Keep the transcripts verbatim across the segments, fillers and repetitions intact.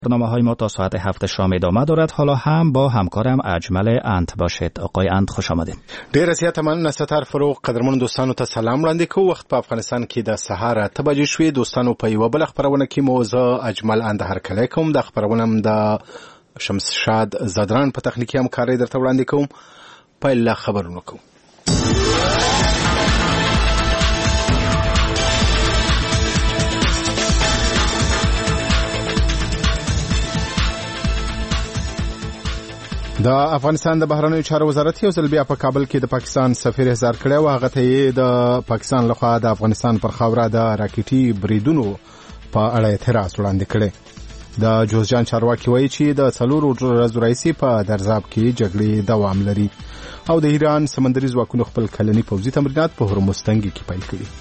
برنامه‌های ما تا ساعت هفت شام ادامه دارد. حالا هم با همکارم اجمل انت باشید. آقای انت خوش آمدید. ډیر زیات مننه ستر فروغ. قدرمن دوستانو ته سلام وړاندې کوم. وخت په افغانستان کې د سهار اته بجې شوې. دوستانو په یو بل خبرونه کې موضوع اجمل انت هرکلی کوم. د خبرونه د شمس شاد زدران په تخنیکی همکاري درته وړاندې کوم. په خبرونه کوم. د افغانستان د بهرنیو چارو وزارت یو ځل بیا په کابل کې د پاکستان سفیر احضار کړی و. هغه ته د پاکستان لخوا د افغانستان پر خاوره د راکټي بریدونو په اړه اعتراض وړاندې کړی. د جوزجان چارواکي وایي چې د څلورو ورځو راهیسې په درزاب کې جګړې دوام لري او د ایران سمندري ځواکونو خپل کلني پوځي تمرینات په هرمز تنګي کې پیل کړي.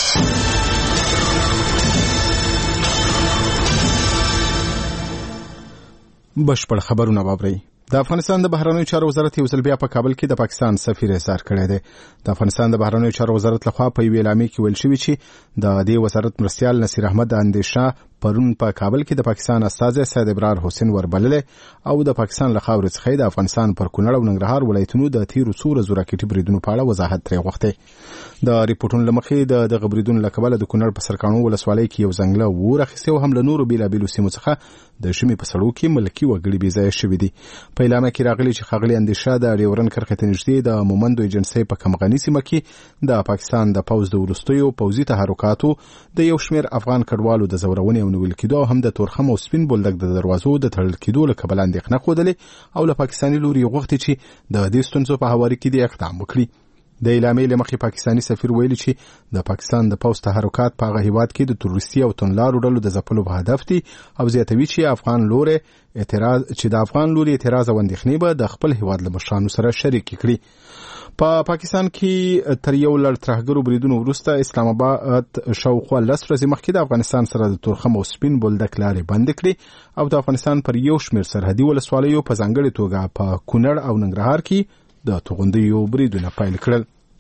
بشپړ خبرونه واورئ. د افغانستان د بهرنیو چارو وزارت یو ځل بیا په کابل کې د پاکستان سفیر احضار کړی دی. د افغانستان د بهرنیو چارو وزارت لخوا په یوه اعلامیه کې ویل شوی چې د دې وزارت مرستیال نصیر احمد اندیشه پرون په کابل کې د پاکستان استازي سید ابرار حسین وربلله او د پاکستان له خاورې څخه د افغانستان پر کونړ او ننګرهار ولایتونو د تیرو څو ورځو راکټي بریدونو په اړه وضاحت ترې غوښتي. د ریپورتونو لمخې د دغه بریدونو له کبله د کونړ په سرکانو ولسوالۍ کې یو ځنګله ورخصه او هم له نورو بیلابیلو سیمو څخه د شمې په سړو کې ملکی وګړي بي ځای شوي دي. په اعلامیه کې راغلي چې خغلی اندیشه د ډیورن کرښې ته نږدې د مومندو ایجنسۍ په کمغني سیمه کې د پاکستان د پوځ د وروستیو پوځي تحرکاتو د یو شمېر افغان کډوالو د زورونې او نیول کېدو او هم د تورخم او سپین بولدک د دروازو د تړل کېدو له کبله اندېښنه ښودلې او له پاکستاني لوري غوښتي چې د دې ستونزو په هواري کې د اقدام وکړي. د اعلامیې له مخې پاکستاني سفیر ویلي چې د پاکستان د پوځ تحرکات په هغه هیواد کې د تروریستي او تونلارو ډلو د ځپلو په هدف دي او زیاتوي چې افغان لوري اعتراض چې د افغان لوري اعتراض او اندېښنې به د خپل هیواد له مشرانو سره شریک کړي. په پا پاکستان کې تر یو لړ ترهګرو بریدونو وروسته اسلام آباد شاوخوا لس ورځې مخکې د افغانستان سره د تورخم او سپین بولدک لارې بند کړې او د افغانستان پر یو شمېر سرحدي ولسوالیو په ځانګړې توګه په کونړ او ننګرهار کې د توغندیو بریدونه پیل کړل.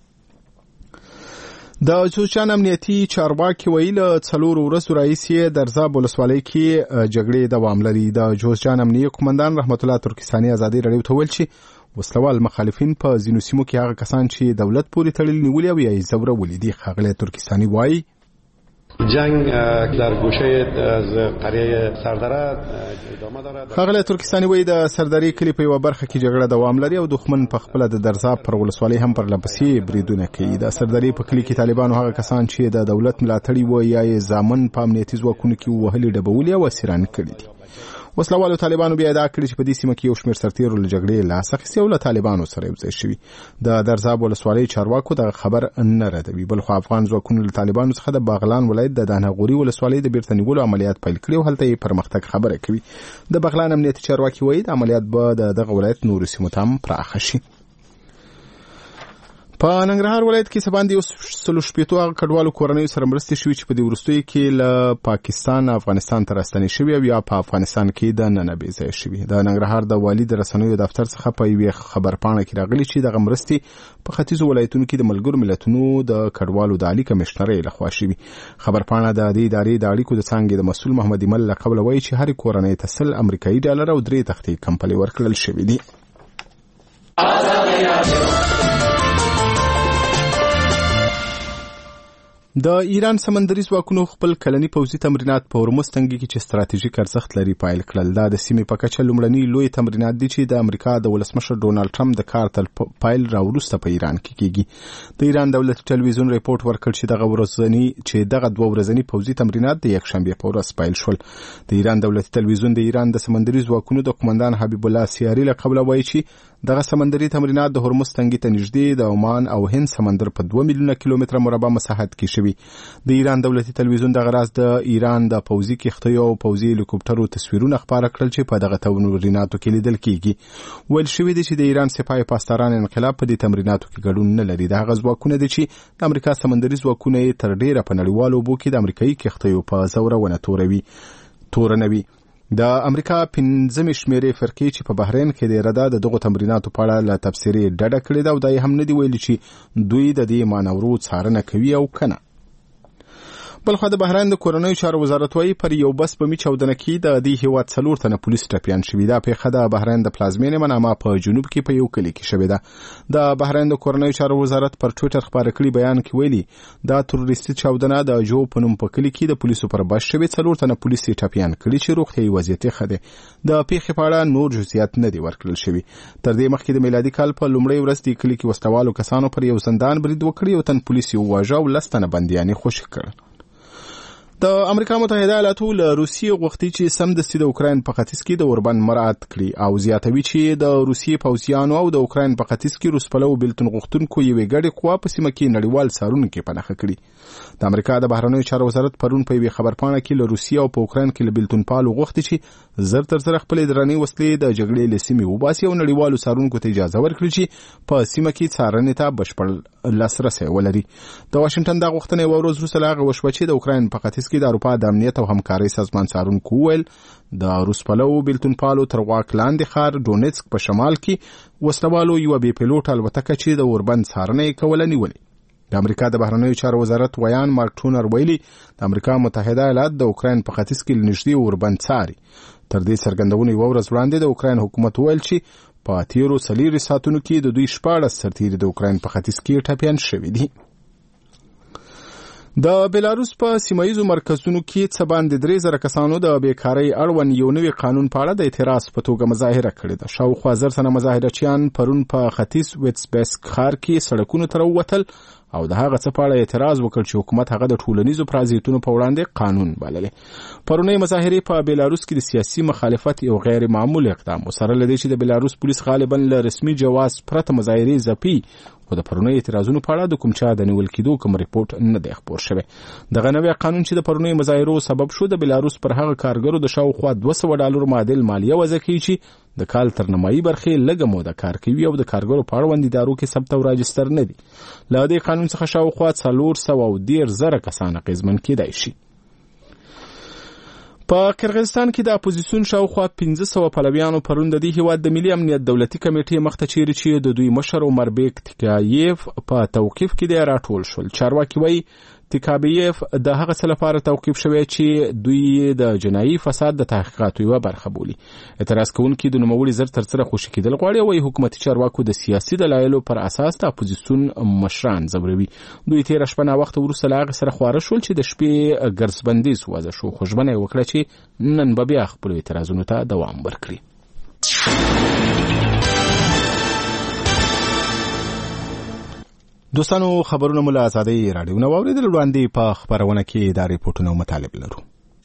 د جوزجان امنیتي چارواکي ویل څلور ورځې راهیسې درزاب ولسوالۍ کې جګړې دوام لري. د جوزجان امنیتي قومندان رحمت الله ترکستاني ازادي راډیو ته ویل چې وسلوال مخالفین په ځینو سیمو کې هغه کسان چې دولت پورې تړلي نیولي او یې ځورولي دي. ښاغلی ترکستاني وایي جنگ در گوشه از قریه سردره ادامه دارد. ښاغلی ترکستاني وایي د سردرې کلي په یوه برخه کې جګړه دوام لري او دښمن په خپله د درزاب پر ولسوالۍ هم پر لپسې بریدونه کوي. د سردرې په کلي کې طالبانو هغه کسان چې د دولت ملاتړي و یا یې زامن په امنیتي ځواکونو کې وهلي ډبولي او اسیران کړي دي. وسلوالو طالبانو بیا ادعا کړې چې په دې سیمه کې یو شمېر سرتیرو له جګړې لاس اخیستی او له طالبانو سره یو ځای شوي. د درزاب ولسوالۍ چارواکو دغه خبر نه ردوي. بلخو افغان ځواکونو له طالبانو څخه د باغلان ولایت د دانهغوري ولسوالۍ د بیرته نیولو عملیات پیل کړي او هلته یې پرمختګ خبره کوي. د بغلان امنیتي چارواکي وایي د عملیات به د دغه ولایت نورو سیمو ته هم پراخه شي. په ننګرهار ولایت کې سباندې یو سلو شپېتو هغه کډوالو کورنیو سره مرستې شوي چې په دې وروستیو کې له پاکستان افغانستان ته راستنې شوي او یا په افغانستان کې دننه بې ځایه شوي. د ننګرهار د والي د رسنیو دفتر څخه په یوې خبرپاڼه کې راغلي چې دغه مرستې په ختیځو ولایتونو کې د ملګرو ملتونو د کډوالو د عالي کمشنرۍ لخوا شوي. خبرپاڼه د دې ادارې د اړیکو د څانګې د مسؤل محمد ایمل له قبله وایي چې هرې کورنۍ ته سل امریکایي ډالر او درې تختې کمپلې ورکړل شوي دي. د ایران سمندري ځواکونو خپل کلني پوځي تمرینات په هرمز تنګي کې چې ستراتیژیک ارزښت لري پیل کړل. دا د سیمې په کچه لومړني لوی تمرینات دي چې د امریکا د ولسمشر ډونالد ټرمپ د کار تر پیل راوروسته په ایران کې کیږي. د ایران دولتي ټلویزیون ریپورت ورکړ چې دغه ورځنی چې دغه دوه ورځنی پوځي تمرینات د یکشنبه په ورځ پیل شول. د ایران دولتي ټلویزیون د ایران د سمندري ځواکونو د قومندان حبیب الله سیاري له قبله وایي چې دغه سمندري تمرینات د هرمز تنګي ته نږدې د عمان او هند سمندر په دوه میلیونه کیلومتره مربع مساحت کې شوي. د ایران دولتي ټلویزیون دغه راز د ایران د پوځي کښتیو او پوځي هلیکوپټرو تصویرونه خپاره کړل چې په دغه تمریناتو کې لیدل کیږي. ویل شوی دی چې د ایران سپاه پاسداران انقلاب په دې تمریناتو کې ګډون نه لري. دغه ځواکونه دي چې د امریکا سمندري ځواکونه یې تر ډیره په نړیوالو اوبو کې د امریکایي کښتیو په زورونه توروي تورنوي. د امریکا پنځمې شمېرې فرقې چې په بحرین کې د اراده د دغو تمریناتو په اړه له تبصرې ډډه کړې ده او دا یې هم نه دي ویلي چې دوی د دې مانورو څارنه کوي او کنه. بلخو د بهران د کورنیو چارو وزارت وايي پر یو بس په می چاودنه کې د دې هیواد څلور تنه پولیس ټپیان شوي ده. پیښه د بهران د پلازمینې منامه په جنوب کې په یو کلی کې شوې ده. د بهران د کورنیو چارو وزارت پر ټوئیټر خبره کړې بیان کې ویلي دا تروریستي چاودنه د جو په نوم په کلی کې د پولیسو پر بس شوي څلور تنه پولیس ټپیان کړي چې روغتیايي وضعیت یې ښه دی. د پیښې په اړه نور جزئیات نه دي ورکړل شوي. تر دې مخکې د میلادي کال په لومړۍ ورځ د کلی کې وسلوالو کسانو پر یو زندان برید وکړی او تن پولیس یې وواژه او لس تنه بندیان یې خوشي کړل. د امریکا متحده ایالاتو له روسیې غوښتي چې سمدستي د اوکراین په ختیځ کې د اوربند مراعات کړي او زیاتوي چې د روسیې پوځیانو او د اوکراین په ختیځ کې روسپلو بیلتون غوښتونکو یوې ګډې قوا په سیمه کې نړیوال څارونکي پناه کړي. د امریکا د بهرنیو چارو وزارت پرون په یوې خبرپاڼه کې له روسیې او په اوکراین کې له بیلتون پالو غوښتي چې زر تر زر خپلې درنې وسلې د جګړې له سیمې وباسي او نړیوالو څارونکو ته اجازه ورکړي چې په سیمه کې څارنې ته بشپړ لاسرسی ولري. د واشنګټن د غوښتنې یوه ورځ وروسته له هغه وشوه چې د اوکراین په ختیځ کې د اروپا د امنیت او همکارۍ سازمان څارونکو وویل د روسپلو بیلتون پالو تر واک لاندې ښار ډونیټسک په شمال کې وسلوالو یوه بې پیلوټه الوتکه چې د اوربند څارنه یې کوله نیولې. د امریکا د بهرنیو چارو وزارت ویان مارک ټونر ویلي د امریکا متحده ایالات د اوکراین په ختیځ کې نږدې اوربند څاري. تر دې څرګندونې یوه ورځ وړاندې د اوکراین حکومت ویل چې په تیرو څلېرویشتو ساعتونو کې د دوی شپاړس سرتیري د اوکراین په ختیځ کې ټپیان شوي دي. د بیلاروس په سیمایي مرکزونو کې څه باندې درې زره کسانو د بیکارۍ اړوند یو نوی قانون په اړه د اعتراض په توګه مظاهره کړې ده. شاوخوا زر تنه مظاهرچیان پرون په ختیځ ویټسبسک ښار کې سړکونو ته راووتل او د هغه څه په اړه اعتراض وکړ چې حکومت هغه د ټولنیزو پرازیتونو په وړاندې قانون بللې. پرونی مظاهرې په بیلاروس کې د سیاسي مخالفت یو غیر معمول اقدام سره لدی چې د بیلاروس پولیس غالبا له رسمي جواز پرته مظاهرې ځپي خو د پرونی اعتراضونو په اړه د کوم چا د نیول کېدو کوم ریپورت نه دی خپور شوی. دغه نوی قانون چې د پرونی مظاهرو سبب شو د بیلاروس پر هغه کارګرو د شاوخوا دوه سوه ډالر معادل مالیه وضع کوي چې د کال تر نیمایي برخې لږه موده کار کوي او د کارګرو په اړوند ادارو کې ثبت او راجستر نه دي. له دې قانون څخه شاوخوا څلور سوه او دېرش زره کسان اغېزمن کېدای شي. په قرغیزستان کې د اپوزیسیون شاوخوا پنځه سوه پلویانو پرون د دې هیواد د ملي امنیت دولتي کمیټې مخته چیرې چې د دوی مشر عمربیک تیکایف په توقیف کې دی راټول شول. چارواکي وایي تیکابیف د هغه څه لپاره توقیف شوی چې دوی د جنایي فساد د تحقیقاتو یوه برخه بولي. اعتراض کوونکي د نوموړي زر تر سره خوشي کېدل غواړي او وايي حکومتي چارواکو د سیاسي دلایلو پر اساس د اپوزیسیون مشران ځوروي. دوی تېره شپه ناوخته وروسته له هغې سره خواره شول چې د شپې ګرځبندیز وضع شو خو ژمنه یې وکړه چې نن به بیا خپلو اعتراضونو ته دوام ورکړي. دوستانو خبرونه مو له ازادۍ راډیو نه واورېدل. وړاندې په خپرونه کې دا ریپورټونه او مطالب لرو.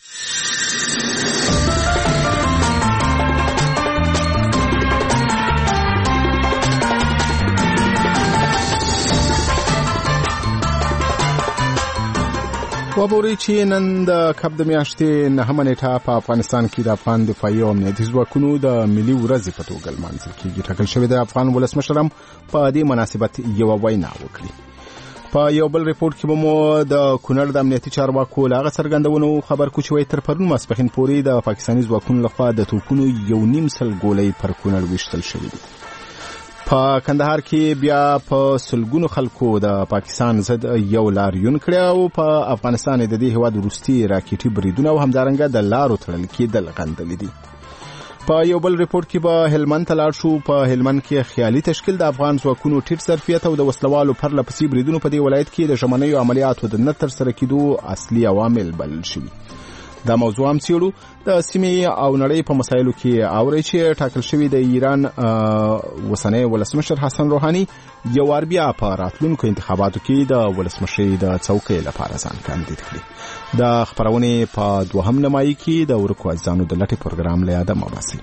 وبوري چې نن د کب د میاشتې نهمه نیټه په افغانستان کې د افغان دفاعي او امنیتي ځواکونو د ملي ورځې په توګه لمانځل کېږي. ټاکل شوی د افغان ولسمشر هم په دې مناسبت یوه وینا وکړي. په یو بل ریپورت کې به مو د کونړ د امنیتي چارواکو له هغه څرګندونو خبر کو چې وایي تر پرون ماسپښین پورې د پاکستاني ځواکونو لخوا د توپونو یو نیم سل ګولۍ پر کونړ ویشتل شوي دي. په کندهار کې بیا په سلګونو خلکو د پاکستان ضد یو لاریون کړی او په افغانستان د دې هیواد وروستي راکېټي بریدونه او همدارنګه د لارو تړل کېدل غندلي دي. په یو بل ریپورت کې به هلمند ته لاړ شو. په هلمند کې خیالي تشکیل د افغان ځواکونو ټیټ ظرفیت او د وسلوالو پرله پسې بریدونو په دې ولایت کې د ژمنیو عملیاتو د نه ترسره کېدو اصلي عوامل بلل شوي. دا موضوع هم څېړو. د سیمې او نړۍ په مسایلو کې اورئ چې ټاکل شوي د ایران اوسنی ولسمشر حسن روحاني یو وار بیا په راتلونکو انتخاباتو کې د ولسمشرۍ د څوکۍ لپاره ځان کاندید کړي. د خپرونې په دوهم نیمایي کې د ورکو اجزانو د لټې پروګرام له یاده مه باسئ.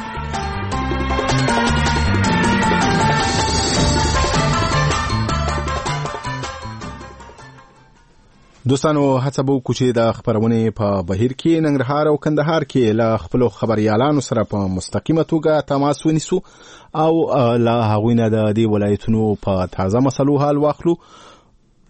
دوستانو هڅه به وکړو چې د خپرونې په بهیر کې ننګرهار او کندهار کې له خپلو خبریالانو سره په مستقیمه توګه تماس ونیسو او له هغوی نه د دې ولایتونو په تازه مسلو حال واخلو.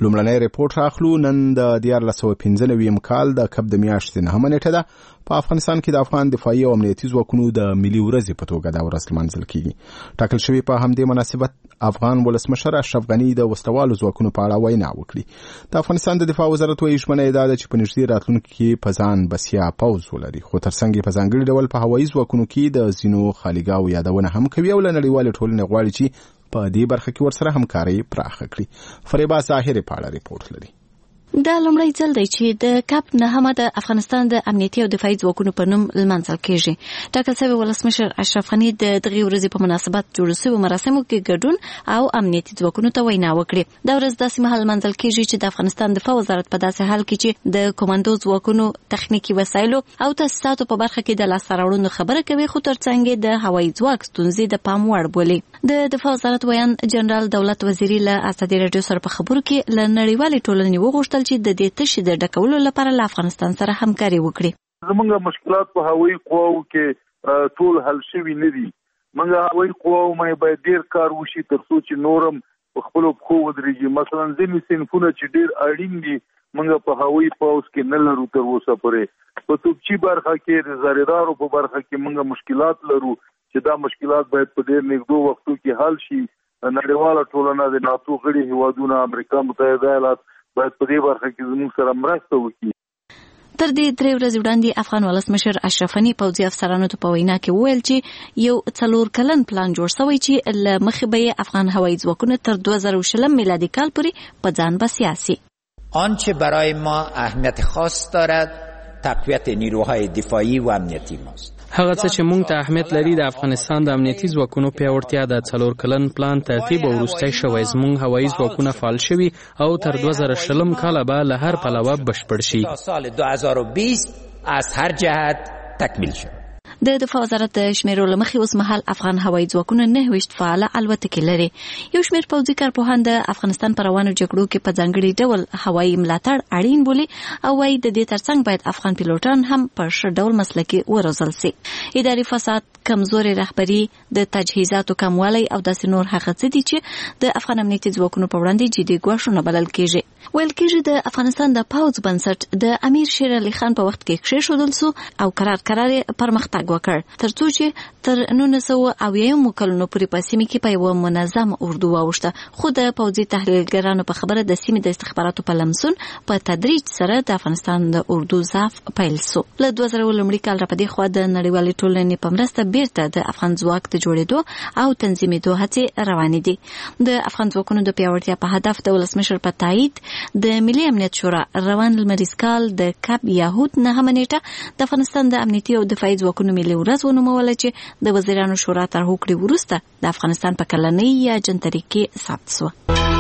لومړنی ریپورت راخلو. نن د دیارلس سوه پنځه نوي کال د کب د میاشتې نهمه نیټه ده. په افغانستان کې د افغان دفاعي او امنیتي ځواکونو د ملي ورځې په توګه دا ورځ لمانځل کیږي. ټاکل شوی په همدې مناسبت افغان ولسمشر اشرف غني د وسلوالو ځواکونو په اړه وینا وکړي. د افغانستان د دفاع وزارت وايي ژمنه یې ده چې په نږدې راتلونکي کې په ځان بسیا پوځ ولري، خو ترڅنګ یې په ځانګړي ډول په هوایي ځواکونو کې د ځینو خالیګاو یادونه هم کوي او له نړیوالې ټولنې غواړي چې په دې برخه کې ورسره همکاري پراخه کړي. فریبا ظاهر په اړه ریپورت لري. دا لومړی ځل دی چې د کاپ نهمه د افغانستان د امنیتي او دفاعي ځواکونو په نوم لمانځل کېږي. ټاکل شوی ولسمشر اشرف غني د دغې ورځې په مناسبت جوړ شویو مراسمو کې ګډون او امنیتي ځواکونو ته وینا وکړي. دا ورځ داسې مهال لمانځل کېږي چې د افغانستان دفاع وزارت په داسې حال کې چې د کمانډو ځواکونو تخنیکي وسایلو او تاسیساتو په برخه کې د لاسته راوړنو خبره کوي، خو ترڅنګ د هوایي ځواک ستونزې د پام وړ بولي. د دفاع وزارت ویان جنرال دولت وزیری له ازادي راډیو سره په خبرو کې له نړیوالې ټولنې وغوښتل چې د دې تشې د ډکولو لپاره له افغانستان سره همکاري وکړي. زمونږ مشکلات په هوایي قواو کې ټول حل شوي نه دي. موږ هوایي قواو مې باید ډیر کار وشي تر څو چې نورم په خپل پخو ودرېږي. مثلا ځینې صنفونه چې ډیر اړین دي موږ په هوایي پوځ کې نه لرو تر اوسه پورې. په توپچي برخه کې د زریدارو په برخه کې موږ مشکلات لرو چې دا مشکلات باید په ډیر نږدې وختو کې حل شي. نړیواله ټولنه د ناتو غړي هیوادونه امریکا متحده ایالات باید په دې برخه کې زموږ سره مرسته وکړي. تر دې درې ورځې وړاندې افغان ولسمشر اشرف غني پوځي افسرانو ته په وینا کې وویل چې یو څلور کلن پلان جوړ شوی چې له مخې به افغان هوایي ځواکونه تر دوه زره و شلم میلادي کال پورې په ځان بسیا سي. آنچه برای ما اهمیت خاص دارد تقویت نیروهای دفاعی و امنیتی ماست. هغه څه چې موږ ته اهمیت لري د افغانستان د امنیتي ځواکونو پیاوړتیا د څلور کلن پلان ترتیب او وروستی شوی. زموږ هوایي ځواکونه فعال شوي او تر دوه زره و شلم کاله به له هر پلوه بشپړ شي. سال دو هزار و بیست از هر جهت تکمیل شد. د دفاع وزارت د شمیرو له مخې اوس مهال افغان هوایي ځواکونه نهه ویشت فعاله الوتکې لري. یو شمېر پوځي کارپوهان د افغانستان په روانو جګړو کې په ځانګړي ډول هوایي ملاتړ اړین بولي او وايي د دې ترڅنګ باید افغان پیلوټان هم په ښه ډول مسلکي وروزل سي. اداري فساد، کمزوري رهبري، د تجهیزاتو کموالی او داسې نور هغه څه دي چې د افغان امنیتي ځواکونو په وړاندې جدي ګواښونه بلل کېږي. ویل کېږي د افغانستان د پوځ بنسټ د امیر شیر علي خان په وخت کې کېښودل سو او قرار قرار پرمختګ وکړ ترڅو چې تر نولس سوه اویایم کلونو پورې په سیمه کې په یو منظم اردو واوښته. خو د پوځي تحلیلګرانو په خبره د سیمې د استخباراتو په لمسون په تدریج سره د افغانستان د اردو ضعف پیل سو. له دوه زره لومړي کال را پدې خوا د نړیوالې ټولنې په مرسته بیرته د افغان ځواک د جوړېدو او تنظیمېدو هڅې روانې دي. د افغان ځواکونو د پیاوړتیا په هدف د ولسمشر په تایید د ملي امنیت شورا روان لمریز کال د کاپ یهود نهمه نیټه د افغانستان د امنیتي او دفاعي ځواکونو ملي ورځ ونوموله چې د وزیرانو شورا تر هوکړې وروسته د افغانستان په کلنۍ یا جنتري کې ثبت شوه.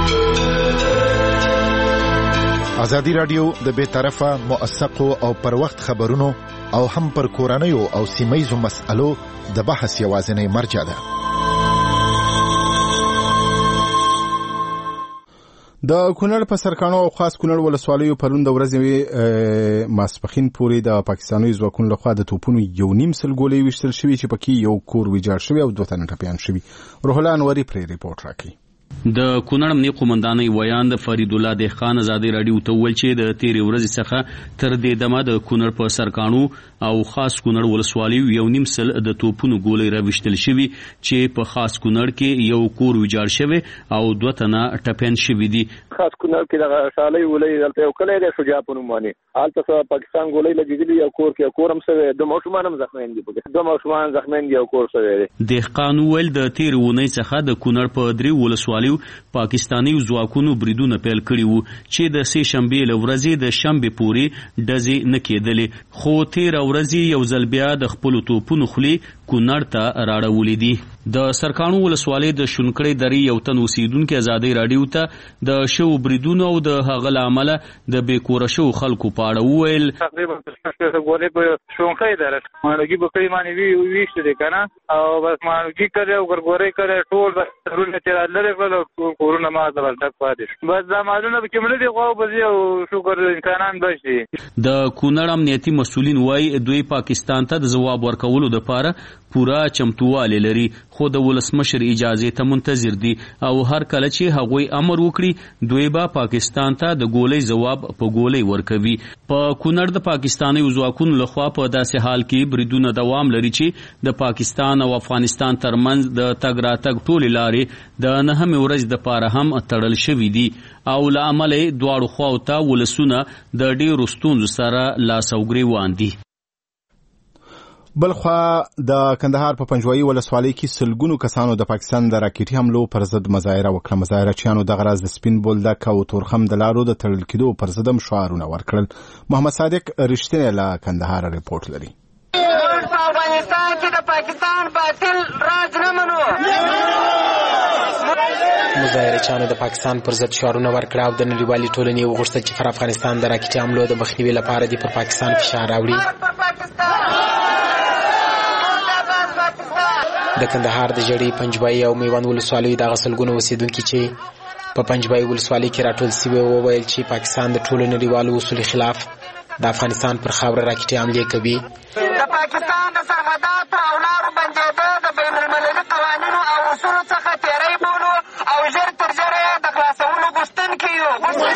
ازادي راډیو د بې طرفه موثقو او پر وخت خبرونو او هم پر کورنیو او سیمه‌یزو مسألو د بحث یوازینی مرجع ده. د کونړ په سرکانو او خاص کونړ ولسوالیو پرون د ورځې ماسپخین پورې د پاکستاني ځواکونو لخوا د توپونو یو نیم سل ګولۍ ویشتل شوي چې پکې یو کور ویجاړ شوی او دوه تنه ټپیان شوي. روح الله انوري پرې ریپورت راکړي. د کونړ امنیه قومندانۍ ویان د فرید الله دهقان ازادي راډیو ته وویل چې د تیرې ورځې څخه تر دې دمه د کونړ په سرکانو او خاص کونړ ولسوالیو یو نیم سل د توپونو ګولۍ راویشتل شوي چې په خاص کونړ کې یو کور ویجاړ شوی او دوه تنه ټپیان شوي دي. خاص کونړ کې د شالۍ ولې دلته یو کلی دی شجاع په نوم باندې هلته پاکستان ګولۍ لګېدلي یو کور کې یو کور هم شوی دوه ماشومان هم زخمیان دي پکې دوه ماشومان زخمیان دي یو کور شوی دی. دهقان وویل د تیرې اونۍ څخه د کونړ په درې ولسوالیو پاکستاني ځواکونو بریدونه پیل کړي وو چې د سې شنبې له ورځې د شنبې پورې ډزې نه کېدلې، خو تېره ورځې یو ځل بیا د خپلو توپونو خولې کونړ ته راړولې دي. د سرکانو ولسوالۍ د شونکړې درې یو تن اوسیدونکي ازادي راډیو ته د شوو بریدونو او د هغه له امله د بې کوره شوو خلکو په اړه وویل. تقریبا ګولۍ په شونکړې دره ماڼوګي په کلي باندې ویشتې دي که نه او بس ماڼوګي کړی او ګرګورۍ کړی ټول بس سرونه چې را لرې کړل کورونه ماته بل ډک پاتې شو. بس دا مالونه پکې مړه دي خو به ځي او شکر انسانان بچ دي. د کونړ امنیتي مسؤلین وایي دوی پاکستان ته د ځواب ورکولو دپاره پوره چمتووالی لري، خو د ولسمشر اجازه ته منتظر دي او هر کله چې هغوی امر وکړي دوی به پاکستان ته د ګولۍ جواب په ګولۍ ورکوي. په کونړ د پاکستاني ځواکونو لخوا په داسې حال کې بریدونه دوام لري چې د پاکستان او افغانستان ترمنځ د تګ راتګ ټولې لارې د نهمې ورځې دپاره هم تړل شوي دي او له امله یې دواړو خواو ته ولسونه د ډېرو ستونزو سره لاس او ګرېوان دي. بلخوا د کندهار په پنجوایي ولسوالۍ کې سلګونو کسانو د پاکستان د راکټي حملو پر ضد مظاهره وکړه. مظاهرچیانو دغه راز د سپین بولدک او تورخم د لارو د تړل کېدو پر ضد هم شعارونه ورکړل. محمد صادق رښتینی له کندهار رپورټ لري. په افغانستان کې د پاکستان باطل راج نه منو. مظاهرچیانو د پاکستان پر ضد شعارونه ورکړه او د نړیوالې ټولنې وغوښتل چې پر افغانستان د راکټي حملو د مخنیوي لپاره دې پر پاکستان فشار راوړي. د کندهار د جړې پنجوایي او میوند ولسوالیو دغه سلګونو اوسېدونکي چې په پنجوایي ولسوالۍ کې راټول سوي وویل چې پاکستان د ټولو نړیوالو اصولو خلاف د افغانستان پر خاوره راکټي حملې کوي. د پاکستان د سرحداتو او لارو بندېدو د بین المللي قوانینو او اصولو څخه تېری بولو او ژر تر ژره یې د خلاصولو غوښتونکي یو.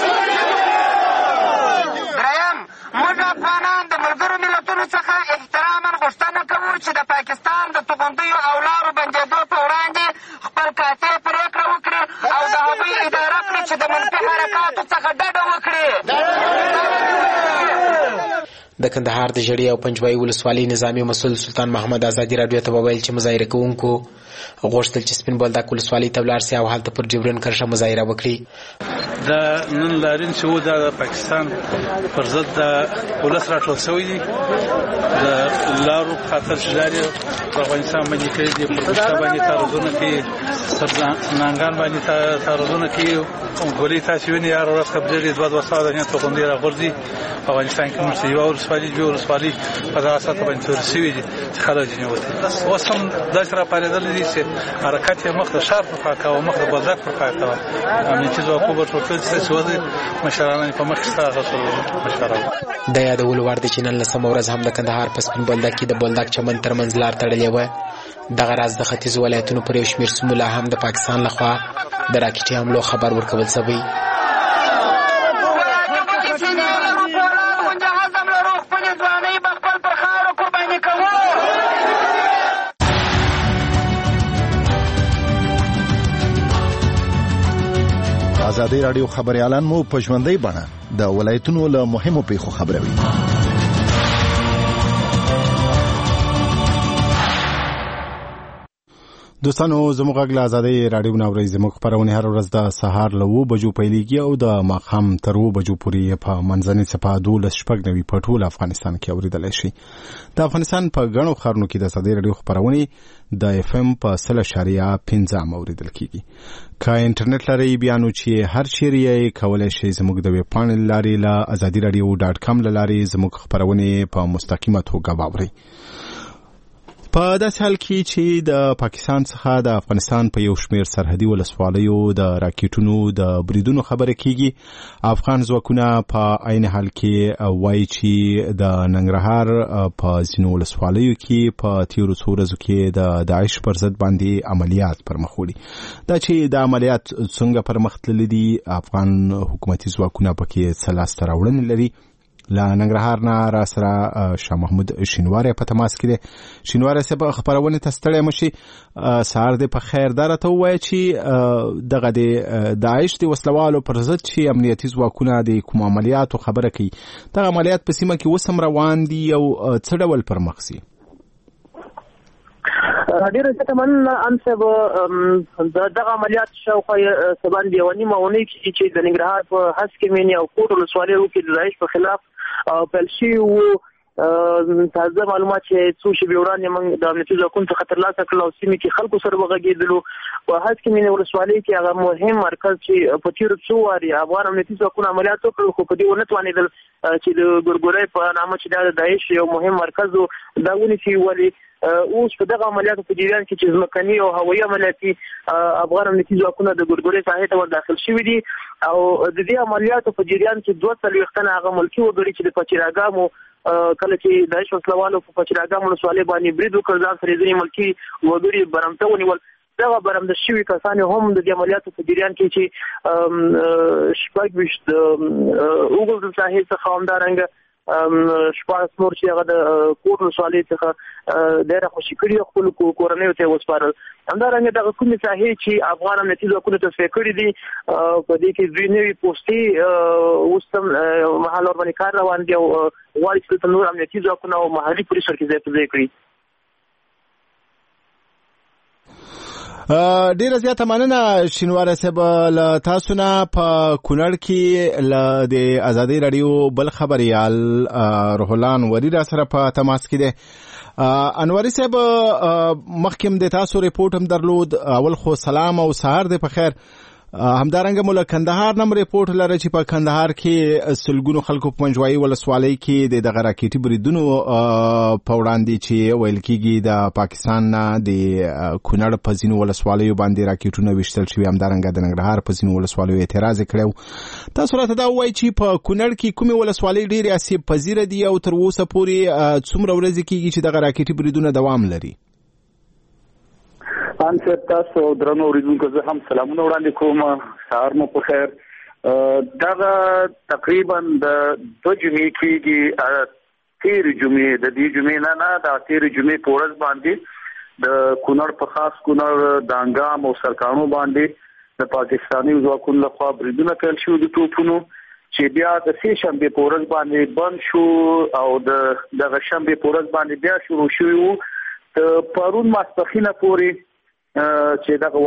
دریم، موږ افغانان د ملګرو ملتونو څخه احتراما غوښتنه کوو چې د پاکستان د توغندیو او لارو بندېدو په وړاندې خپل قاطع پرېکړه وکړي او د هغوی اداره کړي چې د منفي حرکاتو څخه ډډه وکړي. د کندهار د جړې او پنجوایي ولسوالۍ نظامي مسؤل سلطان محمد ازادي راډیو ته وویل چې مظاهره کوونکو غوښتل چې سپین بولدک ولسوالۍ ته ولاړ سي او هلته پر ډیورنډ کرښه مظاهره وکړي. دا نن لارین چې و دا د پاکستان پر ضد د ولس راټول شوی دي د لارو په خاطر چې لارې په افغانستان باندې کړي دي پر پښه باندې تعرضونه کوي سرنانګان باندې تعرضونه کوي ګولۍ تاسې وینئ هره ورځ قبضېږي دوه دوه سوه دانې توغندۍ راغورځي. په افغانستان کې موږ یوه ولسوالي دوه ولسوالۍ په دغه سطحه باندې تورې شوي دي چې خلک ځینې وتلي. اوس هم داسې راپارېدلی دي چې حرکت یې مخ د ښار پر خوا کوه مخ د بولدک پر خوا کوه. امنیتي ځواکونه به ټول کړل چې څه ودرېد مشران یې په مخ کې ستا هغه ټول مشران. د یادولو وړ دی چې نن لسمه ورځ هم د کندهار په سپین بولدک کې د بولدک چمن ترمنځ لار تړلې وه. دغه راز د ختیځو ولایتونو پر یو شمېر سیمو لا هم د پاکستان لخوا د راکټي حملو خبر ورکول شوی. ازادي راډیو خبريالان مو په ژوندۍ بڼه د ولایتونو له مهمو پیښو خبروي. دوستانو زموږ غږ له ازادۍ راډیو نه اورئ. زموږ خپرونې هره ورځ د سهار له اوه بجو پیلېږي او د ماښام تر اوه بجو پورې په منځنۍ څپه دولس شپږ نوي په ټول افغانستان کې اورېدلی شي. د افغانستان په ګڼو ښارونو کې د ازادۍ راډیو خپرونې د اف ام په سل اشاریه پنځه هم اورېدل کېږي. که انټرنیټ لرئ بیا نو چې هر چیرې یې کولی شئ زموږ د ویب پاڼې له لارې له ازادي راډیو ډاټ کام له لارې زموږ خپرونې په مستقیمه توګه واورئ. په داسې حال کې چې د پاکستان څخه د افغانستان په یو شمېر سرحدي ولسوالیو د راکټونو د بریدونو خبره کېږي. افغان ځواکونه په عین حال کې وایي چې د ننګرهار په ځینو ولسوالیو کې په تېرو څو ورځو کې د داعش پر ضد باندې عملیات پرمخ وړي. دا چې د عملیات څنګه پرمخ تللي دي افغان حکومتي ځواکونه پکې څه لاسته راوړنې لري. له ننګرهار نه را سره شاه محمود شینواری په تماس کې دی. شینواری صاحب خبرونه ته ستړی مشي. سهار دې په خیر دا راته ووایه چې دغه د داعش د وسلوالو پر ضد چې امنیتي ځواکونه د کوم عملیاتو خبره کوي دغه عملیات په سیمه کې اوس هم روان دي او څه ډول پرمخ ځي؟ ډېر څه مننه ان صاحب. دغه عملیات شاوخوا څه باندې یوه نیمه اونۍ کېږي چې د ننګرهار په هسکې مینې او کوټ ولسوالیو کې د داعش په خلاف پیل شوي وو. تازه معلومات چې څو شېبې وړاندې موږ د امنیتي ځواکونو څخه ترلاسه کړل او سیمې کې خلکو سره وغږېدلو. په هسکې مینې ولسوالۍ کې هغه مهم مرکز چې په تېرو څو وارې افغان امنیتي ځواکونو عملیات وکړل خو په دې ونه توانېدل چې د ګورګورۍ په نامه چې دا د داعش یو مهم مرکز و دا ونیسي. ولې اوس په دغه عملیاتو په جریان کې چې ځمکني او هوایي عملیاتي افغان امنیتي ځواکونه د ګورګورۍ ساحې ته ور داخل شوي دي او د دې عملیاتو په جریان کې دوه څلوېښت تنه هغه ملکي وګړي چې د پچیراګامو کله چې د شوسلوالو په پچراګام ولسوالۍ باندې برید وکړ ځان سره ځینې ملکي وګړي برمته ونیول. دغه برمده شوي کسان هم د دې عملیاتو په جریان کې چې شپږ ویشت اوږد ساحل څخه همدارنګه شپاړس نور چې هغه د کوټ ولسوالۍ څخه ډېره خوشي کړي خپلو کورنیو ته وسپارل. همدارنګه دغه کومې ساحې چې افغان امنیتي ځواکونو تصفیه کړي دي په دې کې دوی نوي پوستې اوس هم مهال ورباندې کار روان دي او غواړي چې دلته نور امنیتي ځواکونه او محلي پولیس ورکې ځای په ځای کړي. ډیره زیاته مننه شینواره صاحب له تاسو نه. په کونړ کې له د ازادي رادیو بل خبريال روح الله انوري را سره په تماس کې دی. انوري صاحب مخکې د تاسو ریپورت هم درلود، اول خو سلام او سهار دی په خیر. همدارنګه مولا کندهار نم ریپورت لري چې په کندهار کې سلګونو خلکو په منځوي ولسوالۍ کې د دغه راکېټي بریدونو په وړاندې چې ویل کېږي د پاکستان نه د کونړ په ځینو ولسوالیو باندې راکېټونه وشتل شوي، همدارنګه د ننګرهار په ځینو ولسوالیو اعتراض کړو. تاسو راته دا وایي چې په کونړ کې کومې ولسوالۍ ډېرې آسیب پذیره دي او تر اوسه پورې څومره ورځې کېږي چې دغه راکېټي بریدونه دوام لري؟ ان سر تاسو درنو اوریدونکو زه هم سلامونه وړاندې کوم. سهار مو په خیر. دغه تقریبا د دوه جمعې کېږي، تېرې جمعې د دې جمعې نه نه د تېرې جمعې په ورځ باندې د کونړ په خاص کونړ د انګام او سرکانو باندې د پاکستاني ځواکونو لخوا بریدونه پیل شوي د توپونو چې بیا د سې شنبې په ورځ باندې بند شو او د دغه شنبې په ورځ باندې بیا شروع شوي وو. د پرون ماسپښینه پورې چې دغه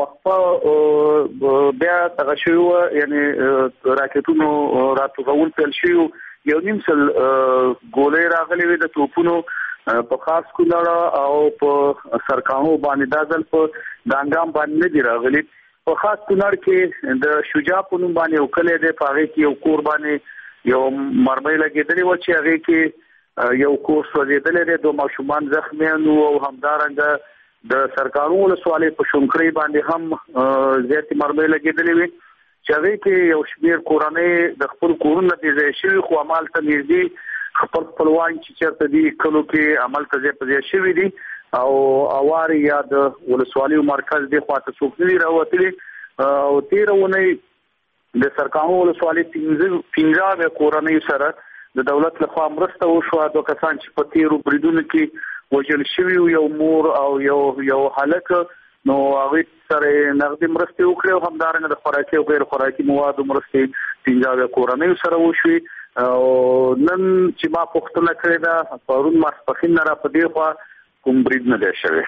وقفه بیا دغه شوی و، یعنی راکټونو راتوغول پیل شوی، یو نیم سل ګولې راغلي وي د توپونو په خاص کونړ او په سرکانو باندې دا ځل په دانګام باندې نه دي راغلي. په خاص کونړ کې د شجاع په نوم باندې یو کلی دی، په هغې کې یو کور باندې یو مرمۍ لګېدلې وه چې هغې کې یو کور سوځېدلی دی، دوه ماشومان زخمیان وو او همدارنګه د سرکانو ولسوالۍ په شونکرۍ باندې هم زیاتې مرمۍ لګېدلې وي چې هغې کې یو شمېر کورنۍ د خپل کورونو نه بې ځایه شوي، خو همالته نږدې خپل خپلوان چې چېرته دي کلو کې همالته ځای په ځای شوي دي او اوارې یا د ولسوالیو مرکز دې خواته څوک نه دي راوتلي. او تېره اونۍ د سرکانو ولسوالۍ پنځه اویا کورنیو سره د دولت لخوا مرسته وشوه. دوه کسان چې په تېرو بریدونو کې وژل شوي، یو مور او یو یو هلک، نو هغوی سره نغدي مرستې وکړې او همدارنګه د خوراکي او غیر خوراکي موادو مرستې پنځه اویا کورنیو سره وشوي. او نن چې ما پوښتنه کړې ده پرون ماسپښین نه را په دې خوا کوم برید نه دی شوی.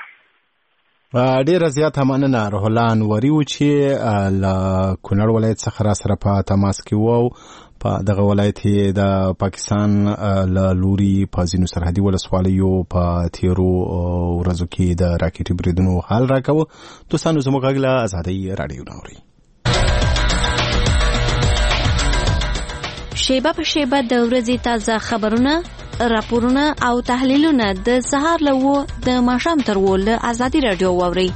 ډیره زیاته مننه روح الله انوري و چې له کونړ ولایت څخه را سره په تماس کې وو. په دغه ولایت د پاکستان له لوري په ځینو سرحدي ولسوالیو په تیرو ورځو کې د راکېټي بریدونو حال راکاوه. دوستانو زموږ غږ له ازادۍ راډیو نه اورئ. شیبه په شیبه د ورځې تازه خبرونه، راپورونه او تحلیلونه د سهار له وو د ماښام تر وو له ازادۍ راډیو واورئ.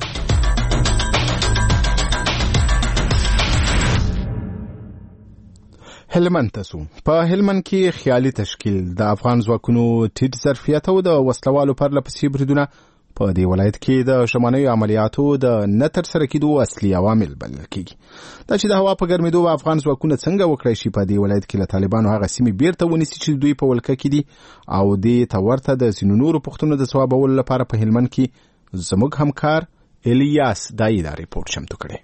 هلمند ته سو. په هلمند کې خیالي تشکیل د افغان ځواکونو ټیټ ظرفیت او د وسلوالو پرله پسې بریدونه په دې ولایت کې د شمالي عملیاتو د نه ترسره کېدو اصلي عوامل بلل کېږي. دا چې د هوا په ګرمېدو به افغان ځواکونه څنګه وکړای شي په دې ولایت کې له طالبانو هغه سیمې بیرته ونیسي چې دوی په ولکه کې دي او دې ته ورته د ځینو نورو پوښتنو د ځوابولو لپاره په هلمند کې زموږ همکار الیاس دایي دا ریپورټ چمتو کړی.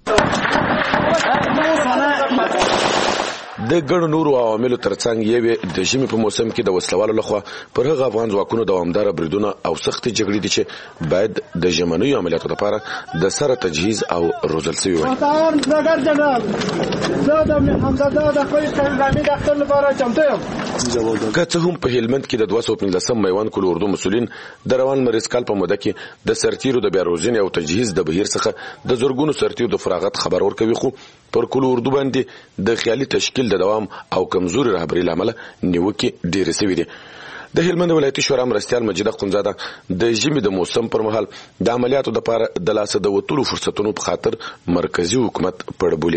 د ګڼو نورو عواملو ترڅنګ یوې د ژمي په موسم کې د وسلوالو لخوا پر هغه افغان ځواکونو دوامداره بریدونه او سختې جګړې دي چې باید د ژمنیو عملیاتو لپاره د سره تجهیز او روزل شوي وي. که څه هم په هلمند کې د دوه سوه پنځلسم میوند کلو اردو مسؤلین د روان مریض کال په موده کې د سرتیرو د بیا روزنې او تجهیز د بهیر څخه د زرګونو سرتیرو د فراغت خبر ورکوي، خو پر کلو اردو باندې د خیالي تشکیل د دوام او کمزوري رهبري لامل نیوکې ډېرې شوې دي. د هلمند ولایتي شورا مرستیال مجیده قنزاده د ژمي د موسم پر مهال د عملیاتو لپاره د لاسه د وتلو فرصتونو په خاطر مرکزی حکومت پړ بولي.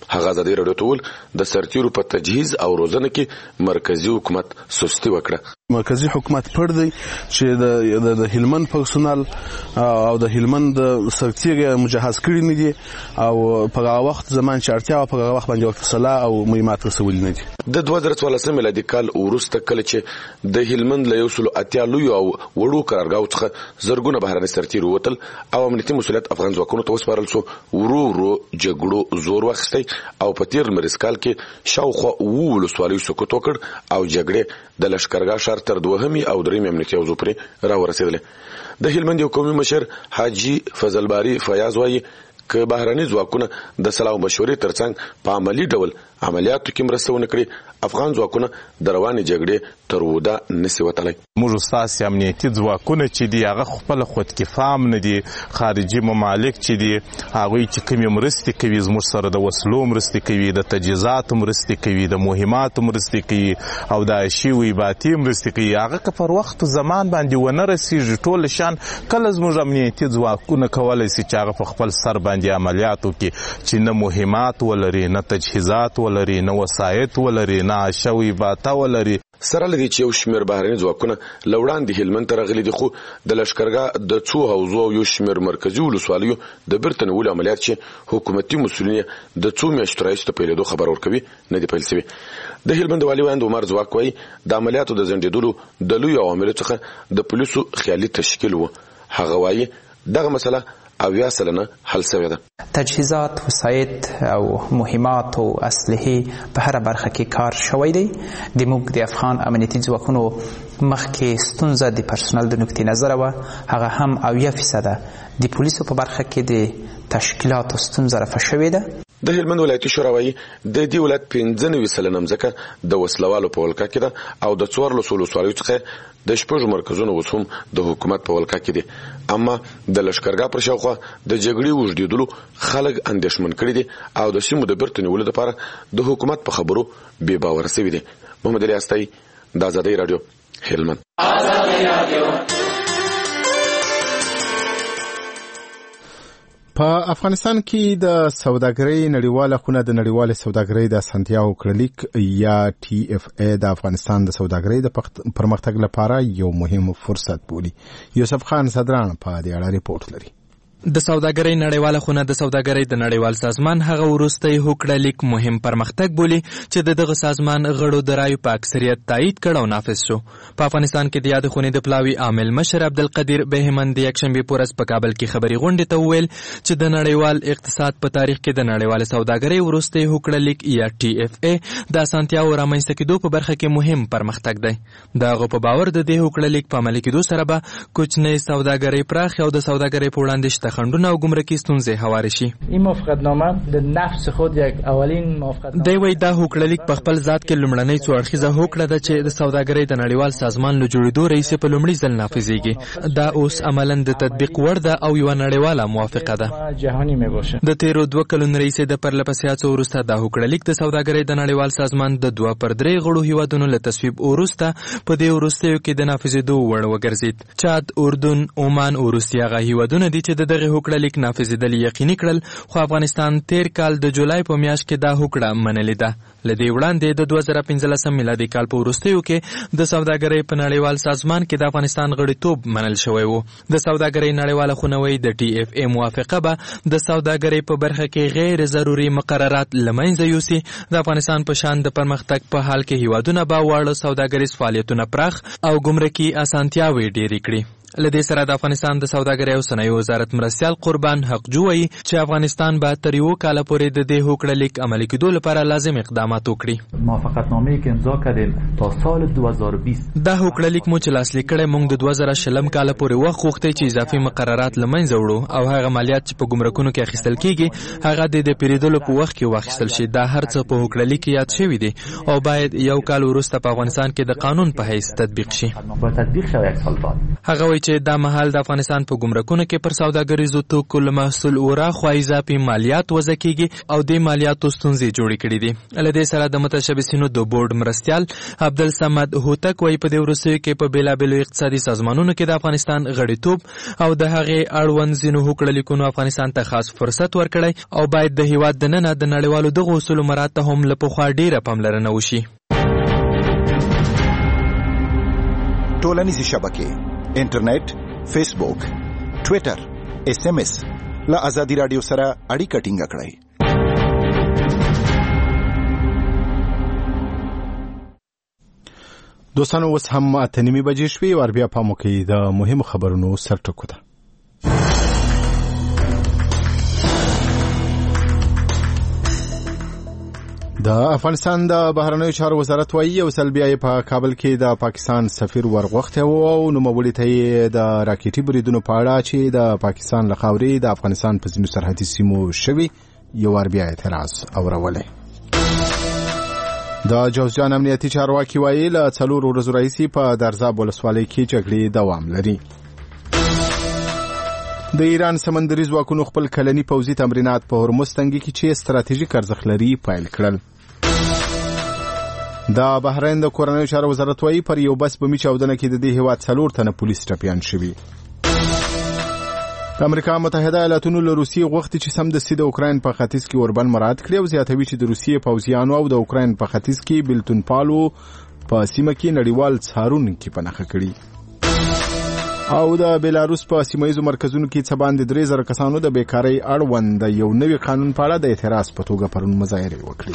هغه ازادي راډیو ته ول د سرتیرو په تجهیز او روزنه کې مرکزی حکومت سستی وکړه. مرکزی حکومت پر دی چې د د هلمند پرسونل او د هلمند سرتیر مجهز کړي نه دي او په هغه وخت زمان چې اړتیا په هغه وخت باندې وکړه او مهمات رسول نه دي. د دوه زره څوارلسم میلادي کال وروسته کله چې د هلمند له یو سلو اتیا لویو او وړو قرارګاو څخه زرګونه بهرني سرتیر ووتل او امنیتي مسؤلیت افغان ځواکونو ته وسپارل شو. ورو ورو جګړو زور واخیستی او په تیر لمریز کال کې شاوخوا اووه ولسوالیو سقوط وکړ او جګړې د لښکرګاه ښار تر دوهمې او درېیمې امنیتي حوزو پورې راورسېدلې. د هلمند یو قومي مشر حاجي فضل باری فیاض وایي که بهرني ځواکونه د سلا او مشورې ترڅنګ په عملی ډول عملیاتو کې مرسته ونه کړي افغان ځواکونه د روانې جګړې تر وده نشي وتلی. موږ ستاسې امنیتي ځواکونه چې دي هغه خپله خودکفا هم نه دي، خارجي ممالک چې دي هغوی چې کومې مرستې کوي زموږ سره د وسلو مرستې کوي، د تجهیزاتو مرستې کوي، د مهماتو مرستې کوي او د عایشي ویباتي مرستې کوي. هغه که پر وخت زمان باندې ونه رسېږي ټول شان کله زموږ امنیتي ځواکونه کولی سي چې هغه په خپل سر باندې عملیاتو کې چې نه مهمات ولري، نه تجهیزات ولري، نه وسایط ولري، نه عایشه ویباته ولري. سره لدی چې یو شمیر بهرني ځواکونه له وړاندې هلمند ته راغلي دي، خو د لښکرګاه د څو حوزو او یو شمیر مرکزي ولسوالیو د بیرته نیولو عملیات چې حکومتي مسؤلین د څو میاشتو راهیسې په پیلېدو خبر ورکوي نه دي پیل شوي. د هلمند والي ویاند عمر ځواک وایي د عملیاتو د ځنډېدلو د لویو عواملو څخه د پولیسو خیالي تشکیل و. هغه وایي دغه مسله اویا سلنه حل شوې ده. تجهیزات، وسایط او مهمات او اسلحې په هر برخه کې کار شوی دی. د موږ د افغان امنیتي ځواکونو مخکې ستونزه د پرسونل د نقطې نظره وه، هغه هم اویا فیصده د پولیسو په برخه کې د تشکیلاتو ستونزه رفع شوې ده. د هلمند ولایتي شورا وایي د دې ولایت پنځه نوي سلنه مځکه د وسلوالو په ولکه کې ده او د څوارلسو ولسوالیو څخه د شپږو مرکزونو اوس هم د حکومت په ولکه کې دي. اما د لښکرګاه پر شاوخوا د جګړې اوږدېدلو خلک اندېښمن کړي دي او د سیمو د بیرته نیولو لپاره د حکومت په خبرو بې باوره سوي دي. محمد علي استایي، د ازادۍ راډیو، هلمند. په افغانستان کې د سوداګرۍ نړیواله خونه د نړیواله سوداګرۍ د اسانتیاو کړلیک یا ټي اف ای د افغانستان د سوداګرۍ د پرمختګ لپاره یو مهم فرصت بولي. یوسف خان صدران په دې اړه ریپورت لري. د سوداګرۍ نړیواله خونه د سوداګرۍ د نړیوال سازمان هغه وروستی هوکړه لیک مهم پرمختګ بولي چې د دغه سازمان غړو د رایو په اکثریت تایید کړ او نافذ شو. په افغانستان کې د یاد خونې د پلاوي عامل مشر عبدالقدیر بهمن د یکشنبې په ورځ په کابل کې خبري غونډې ته وویل چې د نړیوال اقتصاد په تاریخ کې د نړیوال سوداګرۍ وروستی هوکړه لیک یا ټي اف ای د اسانتیاو رامنځته کېدو په برخه کې مهم پرمختګ دی. د هغه په باور د دې هوکړه لیک په عملي کېدو سره به کوچنۍ سوداګرۍ پراخ او د سوداګرۍ په وړاندې خندونه او ګمرکي ستونزې هوارې شي. این موافقتنامه د نفس خود یک اولین موافقتنامه دی وایي دا هوکړه لیک په خپل ذات کې لومړنۍ څو اړخیزه هوکړه ده چې د سوداګرۍ د نړیوال سازمان له جوړېدو راهیسې په لومړي ځل نافذېږي. دا اوس عملاً د تطبیق وړ ده او یوه نړیواله موافقه ده. جهاني میباشه. د تیرو دوه کلونو راهیسې د پرلهپسې هڅو وروسته دا هوکړه لیک د سوداګرۍ د نړیوال سازمان د دوه پر درې غړو هیوادونو له تصویب وروسته په دې وروستیو کې د نافذېدو وړ وګرځېد. چاد، اردن، عمان او روسیه هغه هیوادونه دي چې د دغه هوکړه لیک نافذېدل یقیني کړل، خو افغانستان تیر کال د جولای په میاشت کې دا هوکړه منلې ده. له دې وړاندې د دوه زره پنځلسم میلادي کال په وروستیو کې د سوداګرۍ په نړیوال سازمان کې د افغانستان غړیتوب منل شوی و. د سوداګرۍ نړیواله خونه وایي د ټي اف ای موافقه به د سوداګرۍ په برخه کې غیر ضروري مقررات له منځه یوسي. د افغانستان په شان د پرمختګ په حال کې هیوادونه به واړه سوداګریز فعالیتونه پراخ او ګمرکي اسانتیاوې ډېرې کړي. له دې سره د افغانستان د سوداګرۍ او صنایعو وزارت مرستیال قربان حقجو وایي چې افغانستان به تر یوه کاله پورې د دې هوکړه لیک عملي کېدو لپاره لازم اقدامات وکړي. موافقتنامه‌ای که امضا کردیم تا سال دوه هزار و بیست دا هوکړه لیک مو چې لاسلیک کړی موږ د دوه زره شلم کاله پورې وخت غوښتی چې اضافي مقررات له منځه وړو او هغه مالیات چې په ګمرکونو کې اخیستل کېږي هغه د پیرودلو په وخت کې واخیستل شي. دا هر څه په هوکړه لیک کې یاد شوي دي او باید یو کال وروسته په افغانستان کې د قانون په حیث تطبیق شي. با تطبیق شوی یک سال بعد. هغه وایي چې دا مهال د افغانستان په ګمرکونو کې پر سوداګریزو توکو له محصول وراخوا اضافي مالیات وضع کیږي او د مالیاتو ستونزې جوړې کړې دي. له دې سره د متشبثینو د بورډ مرستیال عبدالصمد هوتک وایي په دې وروستیو کې په بېلابېلو اقتصادي سازمانونو کې د افغانستان غړیتوب او د هغې اړوند ځینو هوکړه لیکونو افغانستان ته خاص فرصت ورکړی او باید د هیواد دننه د نړیوالو دغو اصولو مراعات ته هم له پخوا ډېره پاملرنه وشي. ټولنیزې شبکې انټرنیټ، فیسبوک، ټویټر، ایس ایم ایس له ازادي راډیو سره اړیکه ټینګه کړئ. دوستانو اوس هم اته نیمې بجې شوې او بیا پام وکړئ د مهمو خبرونو سرټکو ته. د افغانستان د بهرنیو چارو وزارت وايي یو ځل بیا په کابل کې د پاکستان سفیر ورغوښتی و او نوموړي ته یې د راکټي بریدونو په اړه چې د پاکستان له خاورې د افغانستان په ځینو سرحدي سیمو شوي یو وار بیا اعتراض اورولی. د جوزجان امنیتي چارواکي وايي له څلورو ورځو راهیسې په درزاب ولسوالۍ کې جګړې دوام لري. د ایران سمندري ځواکونو خپل کلني پوځي تمرینات په هرمز تنګي کې چې ستراتیژیک ارزښت لري پیل کړل. د بحرین د کورنیو چارو وزارت وايي پر یو بس بمي چاودنه کې د دې هیواد څلور تنه پولیس ټپیان شوي. د امریکا متحده ایالاتونو له روسیې غوښتي چې سمدستي د اوکراین په ختیځ کې اوربند مراعات کړي او زیاتوي چې د روسیې پوځیانو او د اوکراین په ختیځ کې بلتون پالو په سیمه کې نړیوال څارونکي په نښه کړي. او د بیلاروس په سیمایي مرکزونو کې څه باندې درې زره کسانو د بیکارۍ اړوند د یو نوي قانون په اړه د اعتراض په توګه پرون مظاهرې وکړې.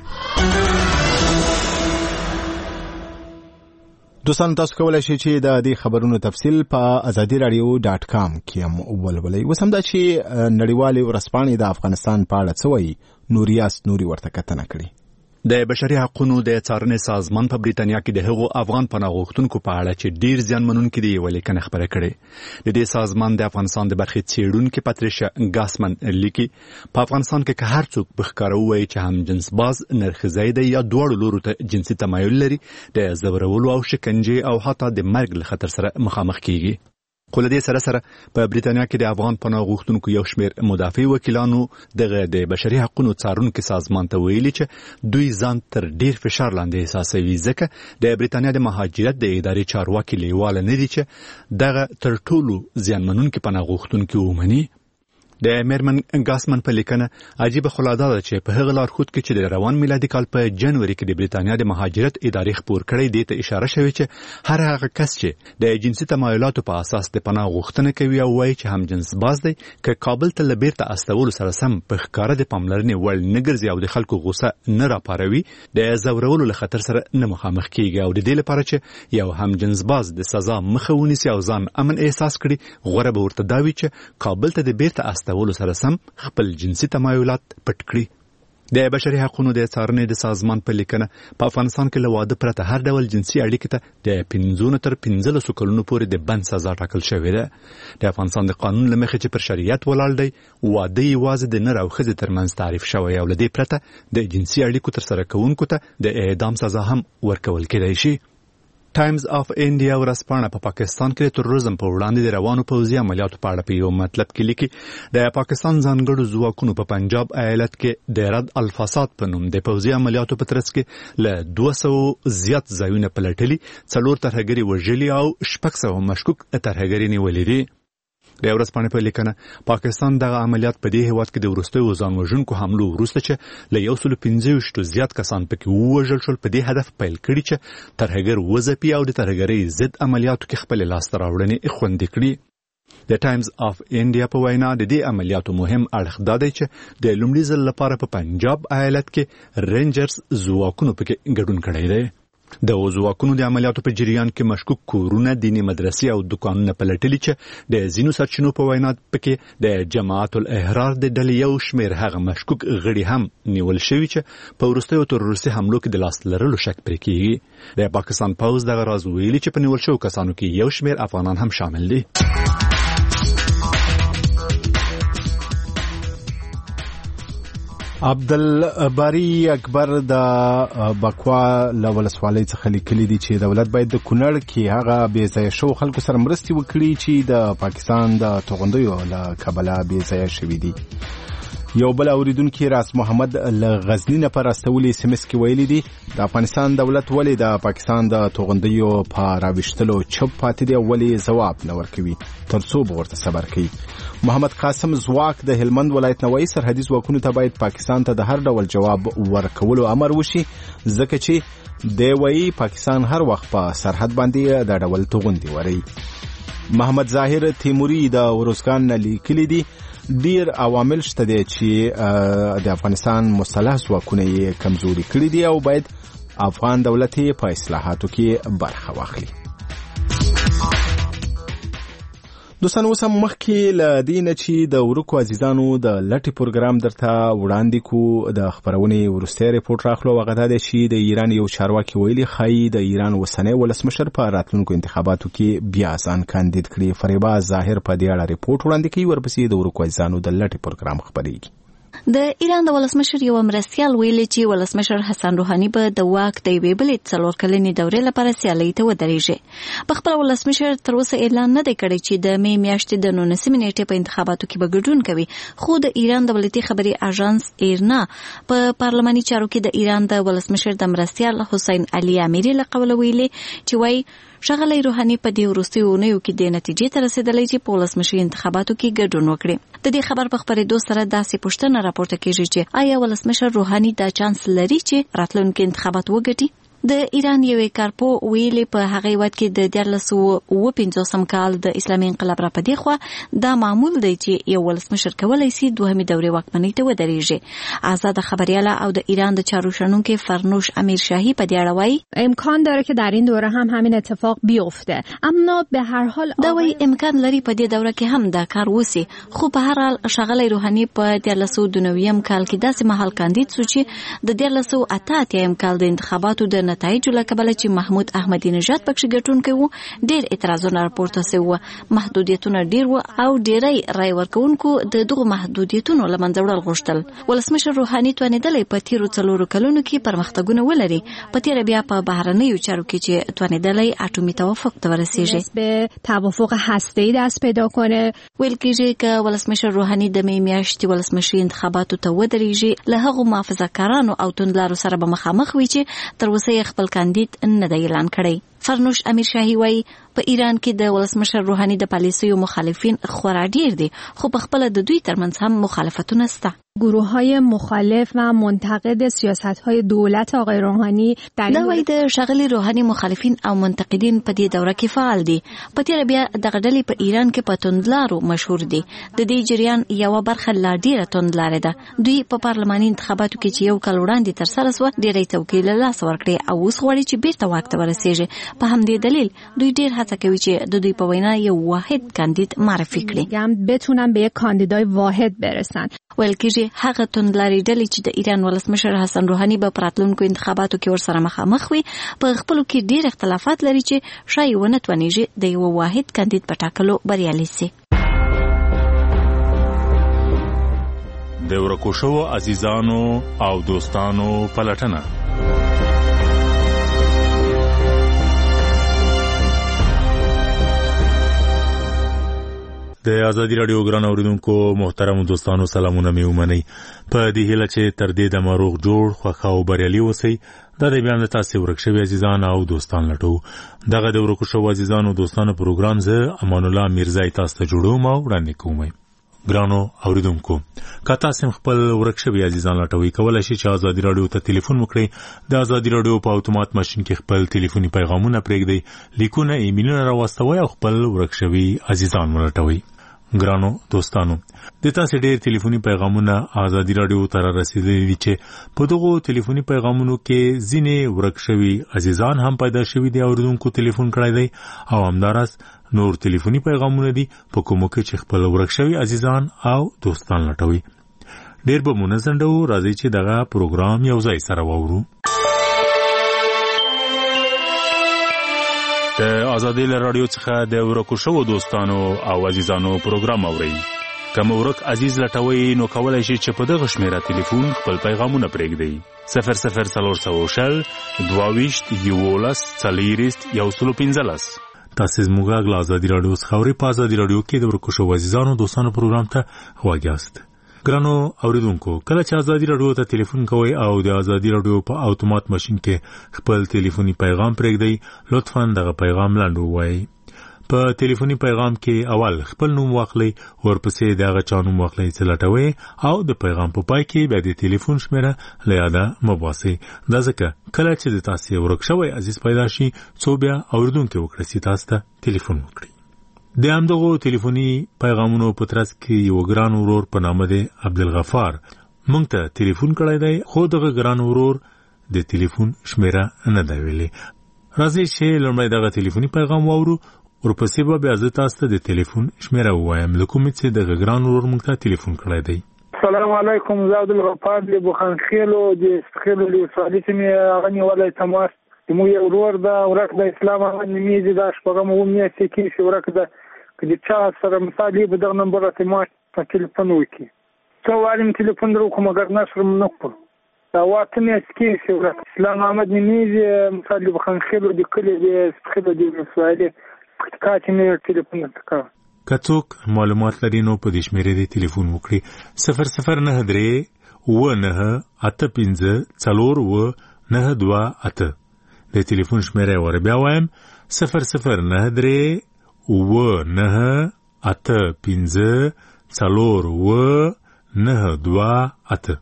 دوستان تاسو کولای شئ چې د دې خبرونو تفصیل په ازادي رادیو ډاټ کام کې هم ولولئ. اوس همدا چې نړیوالې ورځپاڼې د افغانستان په اړه څه وایي، نوریاس نوري ورته کتنه کړې. د بشري حقوقو د څارنې سازمان په بریتانیا کې د هغو افغان پناه غوښتونکو په اړه چې ډیر زیان منونکي دي یوه لیکنه خپره کړې. د دې سازمان د افغانستان د برخې څېړونکي پاتریشا ګاسمن لیکي په افغانستان کې که هر څوک په ښکاره ووایي چې هم جنس باز، نرښځی دی یا دواړو لورو ته جنسي تمایل لري، د ځورولو او شکنجې او حتی د مرګ له خطر سره مخامخ کیږي. خو له دې سره سره په بریتانیا کې د افغان پناه غوښتونکو یو شمېر مدافع وکیلانو دغه د بشري حقوقو څارونکي سازمان ته ویلي چې دوی ځان تر ډیر فشار لاندې احساسوي ځکه د بریتانیا د مهاجرت د ادارې چارواکي لیواله نه دي چې دغه تر ټولو زیانمنونکي پناه غوښتونکي ومني. د میرمن ګاسمن په لیکنه عجیبه خو لا دا ده چې په هغه لارښود کې چې د روان میلادي کال په جنوري کې د بریتانیا د مهاجرت ادارې خپور کړی دې ته اشاره شوې چې هر هغه کس چې د جنسي تمایلاتو په اساس د پناه غوښتنه کوي او وایي چې هم جنس باز دی که کابل ته له بیرته استولو سره سم په ښکاره د پاملرنې وړ نه ګرځي او د خلکو غوسه نه راپاروي، د ځورولو له خطر سره نه مخامخ کیږي او د دې لپاره چې یو هم جنس باز د سزا مخه ونیسي او ځان امن احساس کړي، غوره به ورته دا وي چې کابل ته د بیرته استولو سره سم خپل جنسي تمایلات پټ کړي. د بشري حقوقو د څارنې د سازمان په لیکنه په افغانستان کې له واده پرته هر ډول جنسي اړیکې ته د پنځه تر پنځلسو کلونو پورې د بند سزا ټاکل شوې ده. د افغانستان د قانون له مخې چې پر شریعت ولاړ دی، واده یوازې د نر او ښځې ترمنځ تعریف شوی او له دې پرته د جنسي اړیکو ترسره کوونکو ته د اعدام سزا هم ورکول کېدای شي. ټایمز اف انډیا ورځپاڼه په پاکستان کې د تروریزم په وړاندې د روانو پوځي عملیاتو په اړه په یو مطلب کې لیکي د پاکستان ځانګړو ځواکونو په پنجاب ایالت کې د رد الفساد په نوم د پوځي عملیاتو په ترڅ کې له دوه سوو زیات ځایونه پلټلي، څلور ترهګري وژلي او شپږ سوه مشکوک ترهګري نیولي دي. د ورځپاڼې په لیکنه پاکستان دغه عملیات په دې هیواد کې د وروستیو ځان وژونکو حملو وروسته چې له یو سلو پنځه ویشتو زیات کسان پکې ووژل شول په دې هدف پیل کړي چې ترهګر وځپي او د ترهګرۍ ضد عملیاتو کې خپل لاسته راوړنې خوندي کړي. د ټایمز اف انډیا په وینا د دې عملیاتو مهم اړخ دا دی چې د لومړي ځل لپاره په پنجاب ایالت کې رینجرز ځواکونو پکې ګډون کړی دی. د ځواکونو د عملیاتو په جریان کې مشکوک کورونه، دیني مدرسې او دکانونه پلټلي چې د ځینو سرچینو په وینا پکې د جماعت الاحرار د ډلې یو شمېر هغه مشکوک غړي هم نیول شوي چې په وروستیو تروریستي حملو کې د لاس لرلو شک پرې کېږي. د پاکستان پوځ دغه راز ویلي چې په نیول شوو کسانو کې یو شمېر افغانان هم شامل دي. عبدالباری اکبر د بکوا له ولسوالۍ څخه لیکلي دي چې دولت باید د کونړ کې هغه بې ځایه شوو خلکو سره مرستې وکړي چې د پاکستان د توغندیو له کبله بې ځایه شوي دي. یو بل اوریدونکي راس محمد له غزني نه پر استولې سیمس کې ویلي دي د افغانستان دولت ولې د پاکستان د توغندیو په راوښتلو چپ پاتې دی، ولې ځواب نه ورکوي ترڅو به ورته صبر کوي. محمد قاسم زواک د هلمند ولایت نوای سرحدي ځواکونو ته باید پاکستان ته د هر ډول جواب ورکولو امر وشي، ځکه چې دی وایي پاکستان هر وخت په سرحد باندې د ډول توغندي وری. محمد ظاهر تیموري د ورزګان نه لیکلي دي ډیر عوامل شته دي چې د افغانستان مسلح ځواکونه یې کمزوري کړي دي او باید افغان دولت یې په اصلاحاتو کې برخه واخلي. دوستان اوس هم مخکې له دې نه چې د ورکو عزیزانو د لټې پروګرام درته وړاندې کو د خپرونې وروستی ریپورټ راخلو، هغه دا دی چې د ایران یو چارواکي ویلي ښایي د ایران اوسنی ولسمشر په راتلونکو انتخاباتو کې بیا ځان کاندید کړي. فریبا ظاهر په دې اړه ریپورټ وړاندې کوي، ورپسې د ورکو عزیزانو د لټې پروګرام خپرېږي. د ایران د ولسمشر یو مرستیال ویلي چې ولسمشر حسن روحاني به د واک د یوې بلې څلور کلنې دورې لپاره سیالۍ ته ودرېږي. په خپله ولسمشر تر اوسه اعلان نه دی کړی چې د مې میاشتې د نولسمې نیټې په انتخاباتو کې به ګډون کوي، خو د ایران دولتي خبري اژانس ایرنا په پارلماني چارو کې د ایران د ولسمشر د مرستیال حسین علي امیری له قوله ویلي چې وایي ښاغلی روحاني په دې وروستیو اونیو کې د نتیجې ته رسېدلی چې په ولسمشري انتخاباتو کې ګډون وکړي. د دې خبر په خپرېدو سره داسې پوښتنه راپورته کېږي چې آیا ولسمشر روحاني دا چانس لري چې راتلونکي انتخابات وګټي؟ د ایران یوې کارپو ویلي په هغه وخت کې د دیارلس سوه اوه پنځوسم کال د اسلامي انقلاب را پدې خوا دا معمول دی چې یو ولسمشر کولی شي دوهمې دورې واکمنۍ ته ودرېږي. آزاد خبریاله او د ایران د چارو شنونکي فرنوش امیر شاهی په دې اړه وایي امکان داره که در این دوره هم همین اتفاق بیفته، اما به هر حال دا وایي امکان لري په دې دوره کې هم دا کار وسی، خو په هر حال ښاغلی روحاني په دیارلس سوه دوه نوي کال کې داسې مهال کاندید شو چې د دیارلس سوه اته اتیا کال د انتخاباتو د نتایجو له کبله چې محمود احمدي نژاد پکې ګټونکی و ډېر اعتراضونه راپورته سوي، محدودیتونه ډېر و او ډېری رای ورکوونکو د دغو محدودیتونو له منځه وړل غوښتل. ولسمشر روحاني توانېدلی په تیرو څلورو کلونو کې پرمختګونه ولري، په تیره بیا په بهرنیو چارو کې چې توانېدلی اټومي توافق ته ورسېږي، به توافق هسته‌ای دست پیدا کنه. ویل کېږي که ولسمشر روحاني د مې میاشتې ولسمشري انتخاباتو ته ودرېږي له هغو محافظه‌کارانو او توندلارو سره به مخامخ وي چې تر اوسه یې خپل کاندید نه دی اعلان کړی. فرنوش امیر شاهی وایي په ایران کې د ولسمشر روحاني د پالیسیو مخالفین خورا ډیر دي، خو په خپل د دوی ترمنځ هم مخالفتونه شته. گروه‌های مخالف و منتقد سیاست‌های دولت آقای روحانی در دا وایي د ښاغلي روحاني مخالفین او منتقدین په دې دوره کې فعال دي. په تیره بیا دغه ډلې په ایران کې په توندلارو مشهور دي. د دې جریان یوه برخه لا ډیره توندلاره ده. دوی په پارلماني انتخاباتو کې چې یو کال وړاندې ترسره سوه ډیری څوکۍ له لاسه ورکړې او اوس غواړي چې بیرته واک ته ورسېږي. په همدې دلیل دوی ډیر هڅه کوي چې د دوی په وینا یو واحد کاندید معرفي کړي، بتونن به یک کاندیدای واحد برسن. ویل کېږي هغه توندلارې ډلې چې د ایران ولسمشر حسن روحاني به په راتلونکو انتخاباتو کې ورسره مخامخ وي په خپلو کې ډېر اختلافات لري چې ښایي ونه توانېږي د یوه واحد کاندید په ټاکلو بریالي سي. د ورکو شوو عزیزانو او دوستانو پلټنه. د ازادي رادیو ګران اوریدونکو محترم دوستانو سلامونه مې ومنئ. په دې هیله چې تر دې د مروغ جوړ خوښ او بریالي اوسئ. دا د بیان د تاسې ورک شوي عزیزان او دوستان لټو. دغه د ورکو شوو عزیزانو دوستانو پروګرام زه امان الله میرزای تاسو ته جوړوم او وړاندې کوم. ګرانو اوریدونکو که تاسو خپل ورک شوي عزیزان لټوي کولای شئ چې ازادي رادیو ته ټلیفون وکړئ. د ازادي رادیو په اتومات ماشین کې خپل ټلیفوني پیغامونه پرېږدئ، لیکونه ایمیلونه راواستوئ او خپل ورک شوي عزیزان ولټوئ. ګرانو دوستانو د تاسو ډېر ټلیفوني پیغامونه ازادي رادیو ته رسیدلي دي چې په دغو ټلیفوني پیغامونو کې ځینې ورک شوي عزیزان هم پیدا شوي دي، اوریدونکو ټلیفون کړی دی او همداراز نور ټلیفوني پیغامونه دي په کومو کې چې خپل ورک شوي عزیزان او دوستان لټوي. ډېر به منظم ډول راځي چې دغه پروګرام یو ځای سره واورو. د ازادي رادیو څخه د ورکو شوو دوستانو او عزیزانو پروګرام اورئ. که مو ورک عزیز لټوي نو کولای شي چې په دغه شمیره ټلیفون خپل پیغامونه پرېږدئ صفر صفر څلور سوه شل دوه ویشت یولس څلېرویشت یو سل پنځلس. تاسو زموږ غږ له ازادي راډیو څخه اورئ. په ازادي راډیو کې د ورکو شوو عزیزانو دوستانو پروګرام ته غوږ یاست. ګرانو اوریدونکو، کله چې ازادي راډیو ته ټلیفون کوئ او د ازادي راډیو په اتومات ماشين کې خپل ټلیفوني پیغام پرېږدئ، لطفاً دغه پیغام لاندې ووایئ. په ټلیفوني پیغام کې اول خپل نوم واخلئ، ورپسې د هغه چا نوم واخلئ چې لټوئ، او د پیغام په پای کې بیا د ټلیفون شمیره له یاده مه باسئ. دا ځکه کله چې د تاسې ورک شوی عزیز پیدا شي، څو بیا اوریدونکي وکړي چې تاسو ته ټلیفون وکړي. د همدغو ټلیفوني پیغامونو په ترڅ کې یو ګران ورور په نامه دی عبدالغفار موږ ته ټلیفون کړی دی، خو دغه ګران ورور د ټلیفون شمیره نه ده ویلې. راځئ چې لومړی دغه ټلیفوني پیغام واورو، ورپسې به بیا زه تاسو ته د ټلیفون شمیره ووایم له کومې چې دغه ګران ورور موږ ته ټلیفون کړی دی. السلام علیکم، زه عبدالغفار د بوخانخیلو د استخیلو د ولسوالۍ سیمې هغه نیولی تماس زموږ یو ورور ده، ورک د اسلام احمد نومیږي، دا شپږمه اووه میاشتې کېږي ورک ده. که د چا سره مثال یې په دغه نمبر راته ما په ټلیفون وکړي، څه وارې مې ټلیفون در وکړو مګر نشر م نه کړو. دا اوه اته میاشتې کېږي ورک اسلام احمد نومیږي، مثال د بوخانخیلو د کلي د استخیلو د ولسوالۍ پکتیکا چې مې ټلیفون درته کړی. که څوک معلومات لري نو په دې شمیرې د ټلیفون وکړي. صفر صفر نهه درې اووه نهه اته پنځه څلور اووه نهه دوه اته. د ټلیفون شمیره ور بیا وایم، صفر صفر نهه درې اووه نهه اته پنځه څلور اووه نهه دوه اته.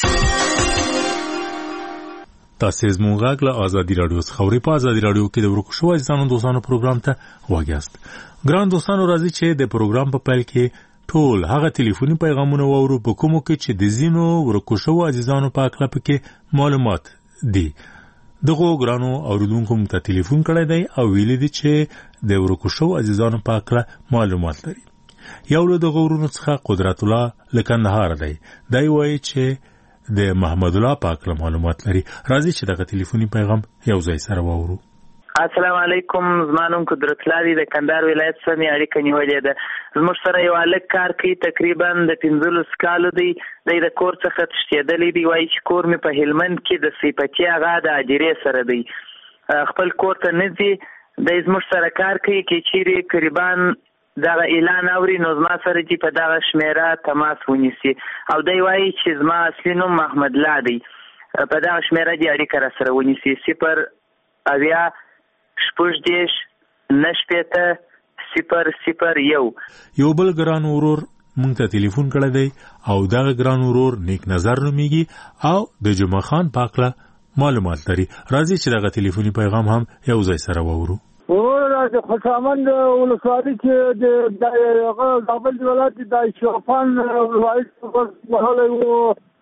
تاسو زموږ غږ له ازادي راډیو څخه اورئ. په ازادي راډیو کې د ورکو شوو عزیزانو دوستانو پروګرام ته غوږ یاست. ګران دوستانو، راځي چې د پروګرام په پیل کې ټول هغه ټلیفوني پیغامونه واورو په کومو کې چې د ځینو ورکو شوو عزیزانو په اړه پکې معلومات دي. دغه ګرانو اوریدونکو موږ ته ټلیفون کړی دی او ویلي دي چې د ورکو شوو عزیزانو په اړه معلومات لري. یو له دغه ورونو څخه قدرت الله له کندهار دی. دی وایي چې د محمد الله پاک له معلومات لري. راځي چې دغه ټلیفوني پیغام یو ځای سره واورو. السلام علیکم، زما نوم قدرت الله دی، د کندهار ولایت څخه مې اړیکه نیولې ده. زموږ سره یو هلک کار کوي، تقریبا د پنځلس کالو دی. دی د کور څخه تښتېدلی دی، وایي چې کور مې په هلمند کې د صفتي هغه د هدیرې سره دی، خپل کور ته نه ځي. دی زموږ سره کار کوي، کې چیرې قریبا دغه اعلان اوري نو زما سره چې په دغه شمیره تماس ونیسي، او دی وایي چې زما اصلي نوم محمد الله دی، په دغه شمیره دې اړیکه را سره ونیسي. صفر اویا شپږ دېرش نهه شپېته صفر صفر یو. یو بل ګران ورور موږ ته ټلیفون کړی دی او دغه ګران ورور نیک نظر نومیږي او د جمعه خان پاکله معلومات لري. راځي چې دغه ټلیفوني پیغام هم یو ځای سره واورو. د خوشامند ولسوالۍ کې د زابل ولایت د شوفان ولایت وهلی و،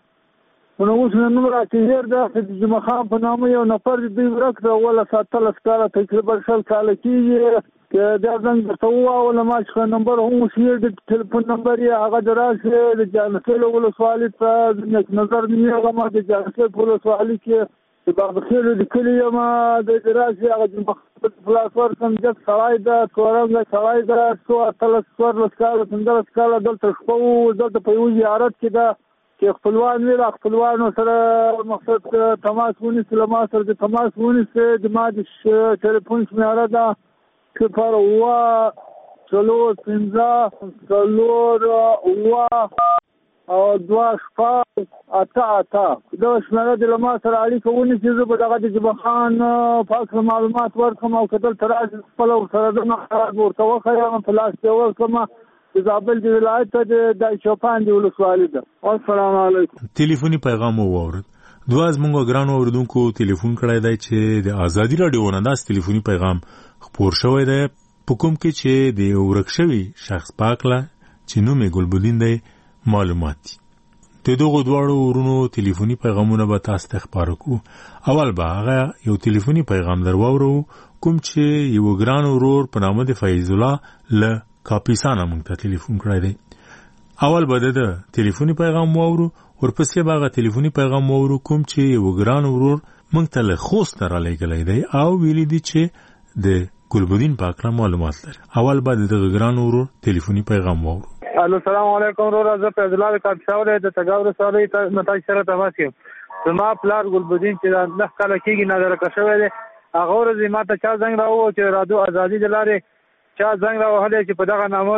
نو اوس نوم راته هېر ده چې د جمعه خان په نامه یو نفر دوی ورک ده، اوولس اتلس کاله تقریبا شل کاله کېږي. دا زنګ درته وواهلم ما چې نمبر هم اوس هېر د ټلیفون نمبر یې هغه د راشي د جانسیل ولسوالۍ ته نیک نظر نومیږم، ما د جانسیل په ولسوالۍ کې د بابخیلو د کلي یم، د راشي هغه جمعه خان خلاص ورکړم، جګ سړی ده، څورنګه سړی ده، څو اتلس څوارلس کاله پنځلس کاله دلته شپه وو، دلته په یو زیارت کې ده چې خپلوان وي، له خپلوانو سره مقصد تماس ونیسي، له ما سره د تماس ونیسي. د ما د ټلیفون شمیره ده صفر اووه څلور پنځه څلور اووه او دوه شپږ اته اته. دغه شمیره د له ما سره اړیکه ونیسي، زه به دغه د جمعه خان پاک معلومات ورکړم او که دلته راشي خپله ورسره دنه خراب ورته وښیم، په لاس کې ورکړم. د زابل د ولایت د شوفان د ولسوالۍ ده. السلام علیکم. ټلیفوني پیغام واورد. دوه زموږ ګرانو اوریدونکو ټلیفون کړی دی چې د ازادي راډیو نه داسې ټلیفوني پیغام خپور شوی دی په کوم کې چې د ورک شوي شخص پاکله چې نوم یې ګلبدین دی معلومات دي. د دغو دواړو ورونو ټلیفوني پیغامونه به تاسو ته خپاره کړو. اول به هغه یو ټلیفوني پیغام در واورو کوم چې یو ګران ورور په نامه د فیض الله له کاپیسانه موږ ته ټلیفون کړی دی. اول به د ټلیفوني پیغام واورو، ورپسې به هغه ټلیفوني پیغام واورو کوم چې یو ګران ورور موږ ته له خوست نه رالیږلی دی او ویلي دي چې د ګلبدین پاکله معلومات لري. اول به د دغه ګران ورور ټلیفوني پیغام واورو. السلام علیکم ورور زه فیض الله کاپشاوله د تګاور سره ته متای سره تماس یم زما پلار ګلبدین چې د کال کېږي نظر کښوي دی هغه ورځ ما ته چا زنګ راوو چې رادیو ازادي د لارې چا زنګ راوهلی چې په دغه نامو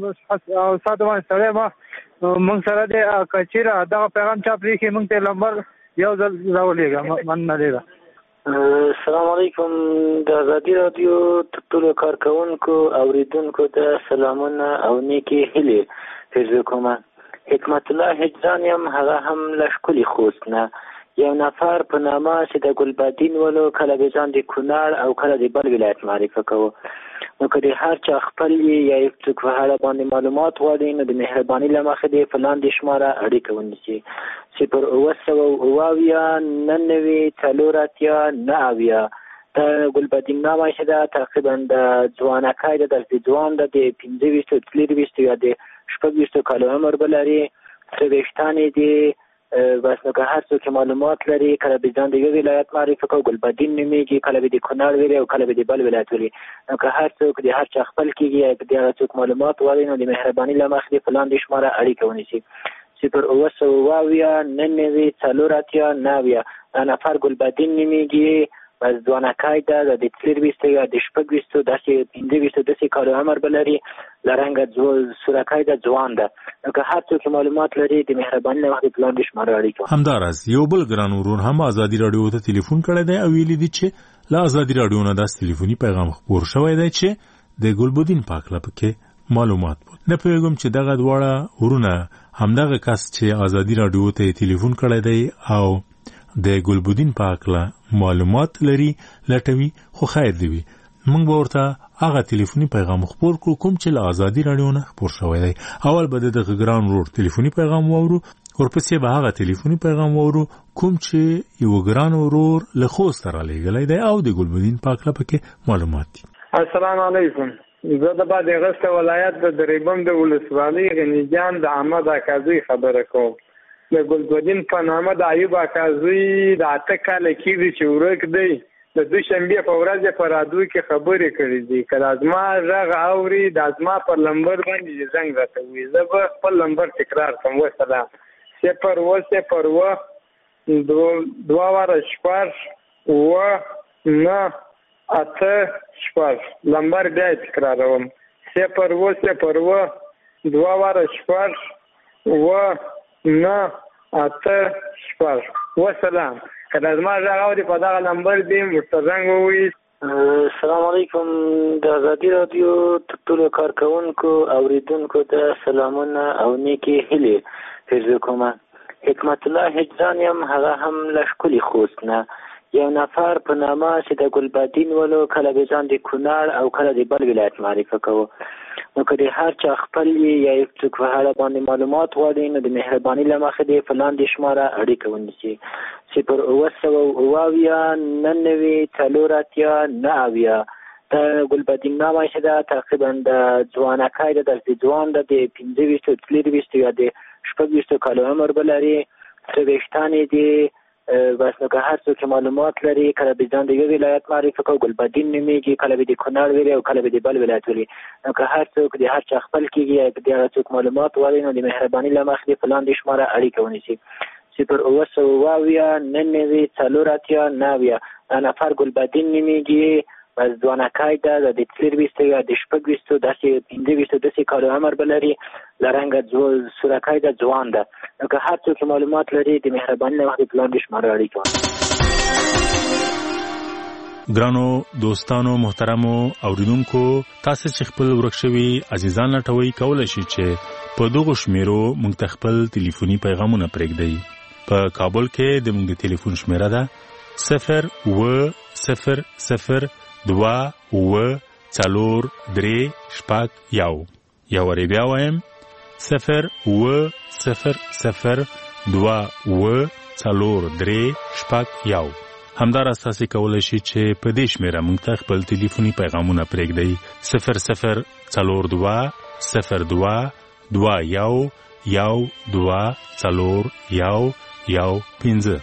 دغه ساده باندې سړی ما موږ سره دی کچیره دغه پیغام چا پرېښي موږ ته نمبر یو ځل راولېږه مننه ډېره. السلام علیکم د ازادي رادیو ټولو کارکونکو اوریدونکو ته سلامونه او نیکې هیلې پېرزو کوم. حکمت الله هجران یم، هغه هم له ښکلي خوست نه. یو نفر په نامه چې د ګلبدین ولو کله به ځان د کونړ او کله د بل ولایت معرفه کوو. نو که د هر چا خپل یا یو څوک په اړه باندې معلومات غواړي نو د مهرباني له مخې د په لاندې شماره اړیکه ونیسي: صفر اوه سوه اوه اویا نهه نوي څلور اتیا نهه اویا. د ګلبدین نامه چې ده تقریبا د ځوانکۍ ده، داسې ځوان ده، د پنځه ویشتو څلور ویشتو یا د شپږ ویشتو کالو عمر به لري، څه ویشتان یې دي. بس نو که هر څوک معلومات لري کله به ځان د یو ولایت معرفي کوي ګلبدین نومیږي، کله به د کونړ ویلي او کله به د بل ولایت ویلي. نو که هر څوک د هر چا خپل کېږي یا د هغه څوک معلومات غواړي نو د مهرباني له مخې د په لاندې شماره اړیکه ونیسي: صفر اوه سوه اوه اویا نهه نوي څلور اتیا نهه اویا. دا نفر ګلبدین نومیږي، بس ځوانکۍ ده، د څلور ویشتو یا د شپږ ویشتو داسې پنځه ویشتو داسې کالو عمر به لري، له رنګه سورکۍ ده، ځوان ده. نو که هر څوک معلومات لري د مهرباني له مخې په لاندې شماره اړیکه. همداراز یو بل ګران ورور هم ازادي راډیو ته ټلیفون کړی دی او ویلي دي چې له ازادي راډیو نه داسې ټلیفوني پیغام خپور شوی دی چې د ګلبدین پاکله پکې معلومات بود. نه پوهېږم چې دغه دواړه ورونه همدغه کس چې ازادي راډیو ته ټلیفون کړی دی او د ګلبدین پاکله معلومات لري لټوي، خو خیر دی وي موږ به ورته هغه ټلیفوني پیغام خپور کړو کوم چې له ازادي راډیو نه خپور شوی دی. اول به د دغه ګران ورور ټلیفوني پیغام واورو، ورپسې به هغه ټلیفوني پیغام واورو کوم چې یو ګران ورور له خوست رالیږلی دی او د ګلبدین پاکله پکې معلومات دي. السلام علیکم. زه د بعد غسته ولایت د دریبم د ولسوالۍ غنیجان د احمد اکازي خبره کوم. د ګلبدین په نامه د ایوب اکازي د اته کاله کېږي چې ورک دی. د دوشنبې په ورځ په رادیو کې خبرې کړې دي. که د ازما غږ اوري د ازما پر لمبر باندې زنګ راته ووایي، زه به خپل لمبر تکرار کړم. وسلام. صفر اوه صفر اوه دوه واره شپږ اوه نهه اته شپږ. لمبر بیا یې تکراروم: صفر اوه صفر اوه دوه واره شپږ اوه نهه اته شپږ. وسلام. که د ازما غږ اوري په دغه لمبر دې ورته زنګ ووایي. السلام علیکم. د ازادي راډیو ټولو کارکونکو اوریدونکو ته سلامونه او نیکې هیلې پېرزو کوم. حکمت الله هجران یم، هغه هم له ښکلي خوست نه. یو نفر په نامه چې د ګلبدین ولو کله به ځان د کونړ او کله د بل ولایت معرفه کوو. نو که د هر چا خپل یا یو څوک په اړه باندې معلومات غواړي نو د مهرباني له مخې د په لاندې شماره اړیکه ونیسي: صفر اوه سوه اوه اویا نهه نوي څلور اتیا نهه اویا. د ګلبدین نامه چې ده تقریبا د ځوانکۍ ده، داسې ځوان ده، د پنځه ویشتو څلور ویشتو یا د شپږ ویشتو کالو عمر به لري، څه ویشتان یې دي. بس نو که هر څوک معلومات لري کله به ځان د یو ولایت معرفي کوي ګلبدین نومیږي، کله به د کونړ ویلي او کله به د بل ولایت ویلي. نو که هر څوک د هر چا خپل کېږي یا د هغه څوک معلومات غواړي نو د مهرباني له مخې په لاندې شماره اړیکه ونیسي: صفر اوه سوه اوه اویا نهه نوي څلور اتیا نهه اویا. دا نفر ګلبدین نومیږي، بس ځوانکۍ ده، د څلور ویشتو یا د شپږ ویشتو داسې پنځه ویشتو داسې کالو عمر به لري، له رنګه سورکۍ ده، ځوان ده. نو که هر څوک معلومات لري د مهرباني له مخې په لاندې شماره اړیکه ونیسي. ګرانو دوستانو محترمو اوریدونکو، تاسو چې خپل ورک شوي عزیزان لټوي کولی شئ چې په دغو شمیرو موږ ته خپل ټلیفوني پیغامونه پرېږدئ. په کابل کې د موږ د ټلیفون شمیره ده صفر اوه صفر صفر دوه اوه څلور درې شپږ یو. یو وارې بیا وایم: صفر اوه صفر صفر دوه اوه څلور درې شپږ یو. همداراز تاسو کولی شئ چې په دې شمیره موږ ته خپل ټلیفوني پیغامونه پرېږدئ: صفر صفر څلور دوه صفر دوه دوه یو یو دوه څلور یو یو پنځه.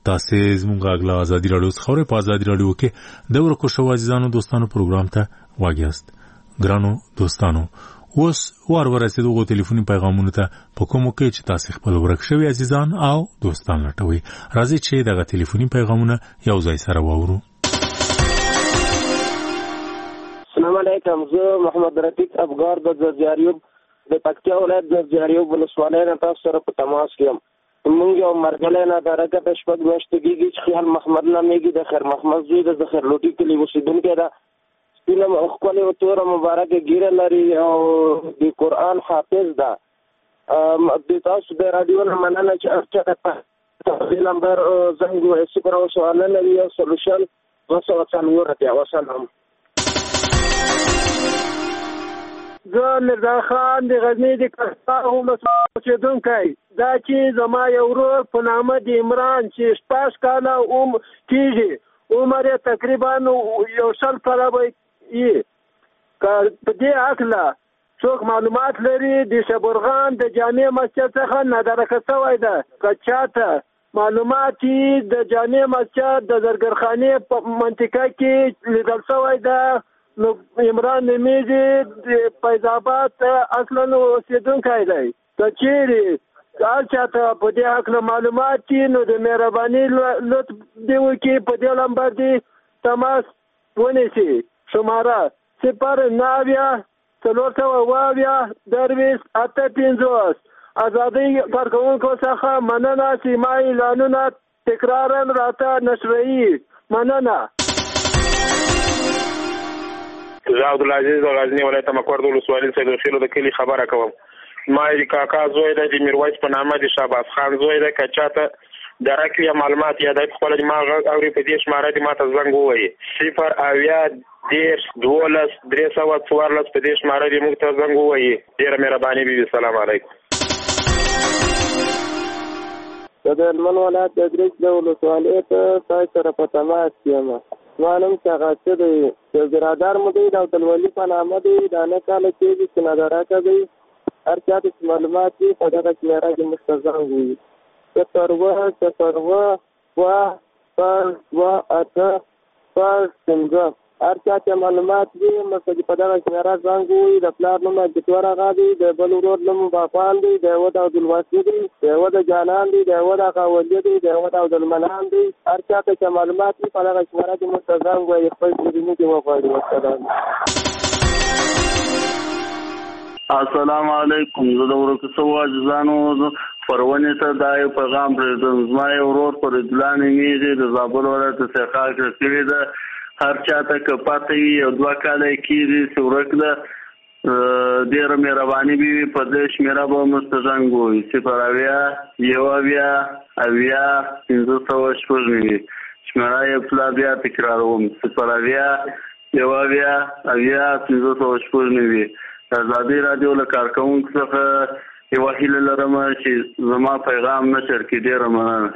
تاسې زموږ غږ له ازادي راډیو څخه اورئ. په ازادي راډیو کې د ورکو شوو عزیزانو دوستانو پروګرام ته غوږ یاست. ګرانو دوستانو، اوس وار ورسېدو غو ټلیفوني پیغامونو ته په کومو کې چې تاسې خپل ورک شوي عزیزان او دوستان لټوي. راځئ چې دغه ټلیفوني پیغامونه یو ځای سره واورو. السلام علیکم، زه محمد رفیق افغار د زرجاریوب د پکتیا ولایت د زرجاریوب ولسوالۍ نه تاسو سره په تماس کې یم. موږ یو مرګلی نه درکه د شپږ میاشتې کېږي چې خیال محمد نامېږي، د خیر محمد زوی د ذخیر لوټي کلي اوسېدونکی ده. سپینه ښکلې او توره مبارکه ګیره لري او د قرآن حافظ ده. د تاسو د راډیو نه مننه چې هر چا ته په نمبر زنګ ووایي صفر اوه سوه نهه نوي یو سلوشن دوه سوه څلور اتیا. وسلام. زه مرزا خان د غزني د کستا اوسېدونکی. دا چې زما یو ورور په نامه د عمران چې شپږ کاله عمر کېږي، عمر یې تقریبا یو شل کاله به وي. که په دې هکله څوک معلومات لري، د شبرغان د جامع مسجد څخه نادرکه شوی ده. که چاته معلومات د جامع مسجد د زرګرخانې په منطقه کې لیدل شوی ده، نو عمران نمیږي د فیض آباد اصلا اوسېدونکی دی. که چیرې هر چاته په دې هکله معلومات دي نو د مهرباني لطف دې وکړي په دې نمبر دې تماس ونیسي. شماره صفر نهه اویا څلور سوه اوه اویا درویشت اته پنځوس. ازادۍ کارکوونکو څخه مننه چې ما اعلانونه تکرارا راته نشروي. مننه. زه عبدالعزیز د غزني ولایت مکور د ولسوالۍ سید خیلو د کلي خبره کوم. ما د کاکا زوی دی، د میرویس په نامه د شهباز خان زوی دی. که چاته درک یا معلومات یا دی خپله د ما غږ اوري په دې شماره دې ما ته زنګ ووایي. صفر اویا دېرش دولس درې سوه څوارلس په دې شماره دې موږ ته زنګ ووایي. ډېره مهرباني بیبي. سلام علیکم. زه د هلمند ولایت د ادریس د ولسوالۍ ته تاسو سره په تماس کې یم. زما نوم شغه څه دی، یو برادر مو دی د عبدالولي په نامه دی. دا نه کاله کېږي چې نادراکه دی. هر چا ته چې معلومات وي په دغه شمېره کې موږ ته زنګ ووایي. صفر اوه صفر اوه دوه شپږ دوه اته شپږ پنځه. هر چا ته معلومات وي موږ ته په دغه شمېره زنګ ووایي. د پلار نوم عبدالور اغا دی، د بل ورور نوم باپان دی، د یوه د عبدالواسي دی، د یوه د جانان دی، د یوه د اغاولي دی، د یوه د عبدالمنان دی. هر چا ته چې معلومات وي په دغه شمېره کې موږ ته زنګ ووایي. خپل پیرودونکي وغواړي. والسلام. السلام علیکم. زه د ورکو شوو عزیزانو پرونې ته دا یو پیغام پرېږدم. زما یو ورور فریدالله نومېږي، د زابل ولایت سیخا کې شوې ده. هر چا ته که پته وي یو دوه کاله یې کېږي چې ورک ده، ډېره مهرباني به وي په دې شمېره به موږ ته زنګ ووایي. صفر اویا یو اویا اویا پنځه سوه شپږ نوي. شمېره یې پلا بیا تکراروم. صفر اویا یو اویا اویا پنځه سوه شپږ نوي. د ازادۍ راډیو له کارکوونکو څخه یوه هیله لرم چې زما پیغام نشر کړي. ډېره مننه.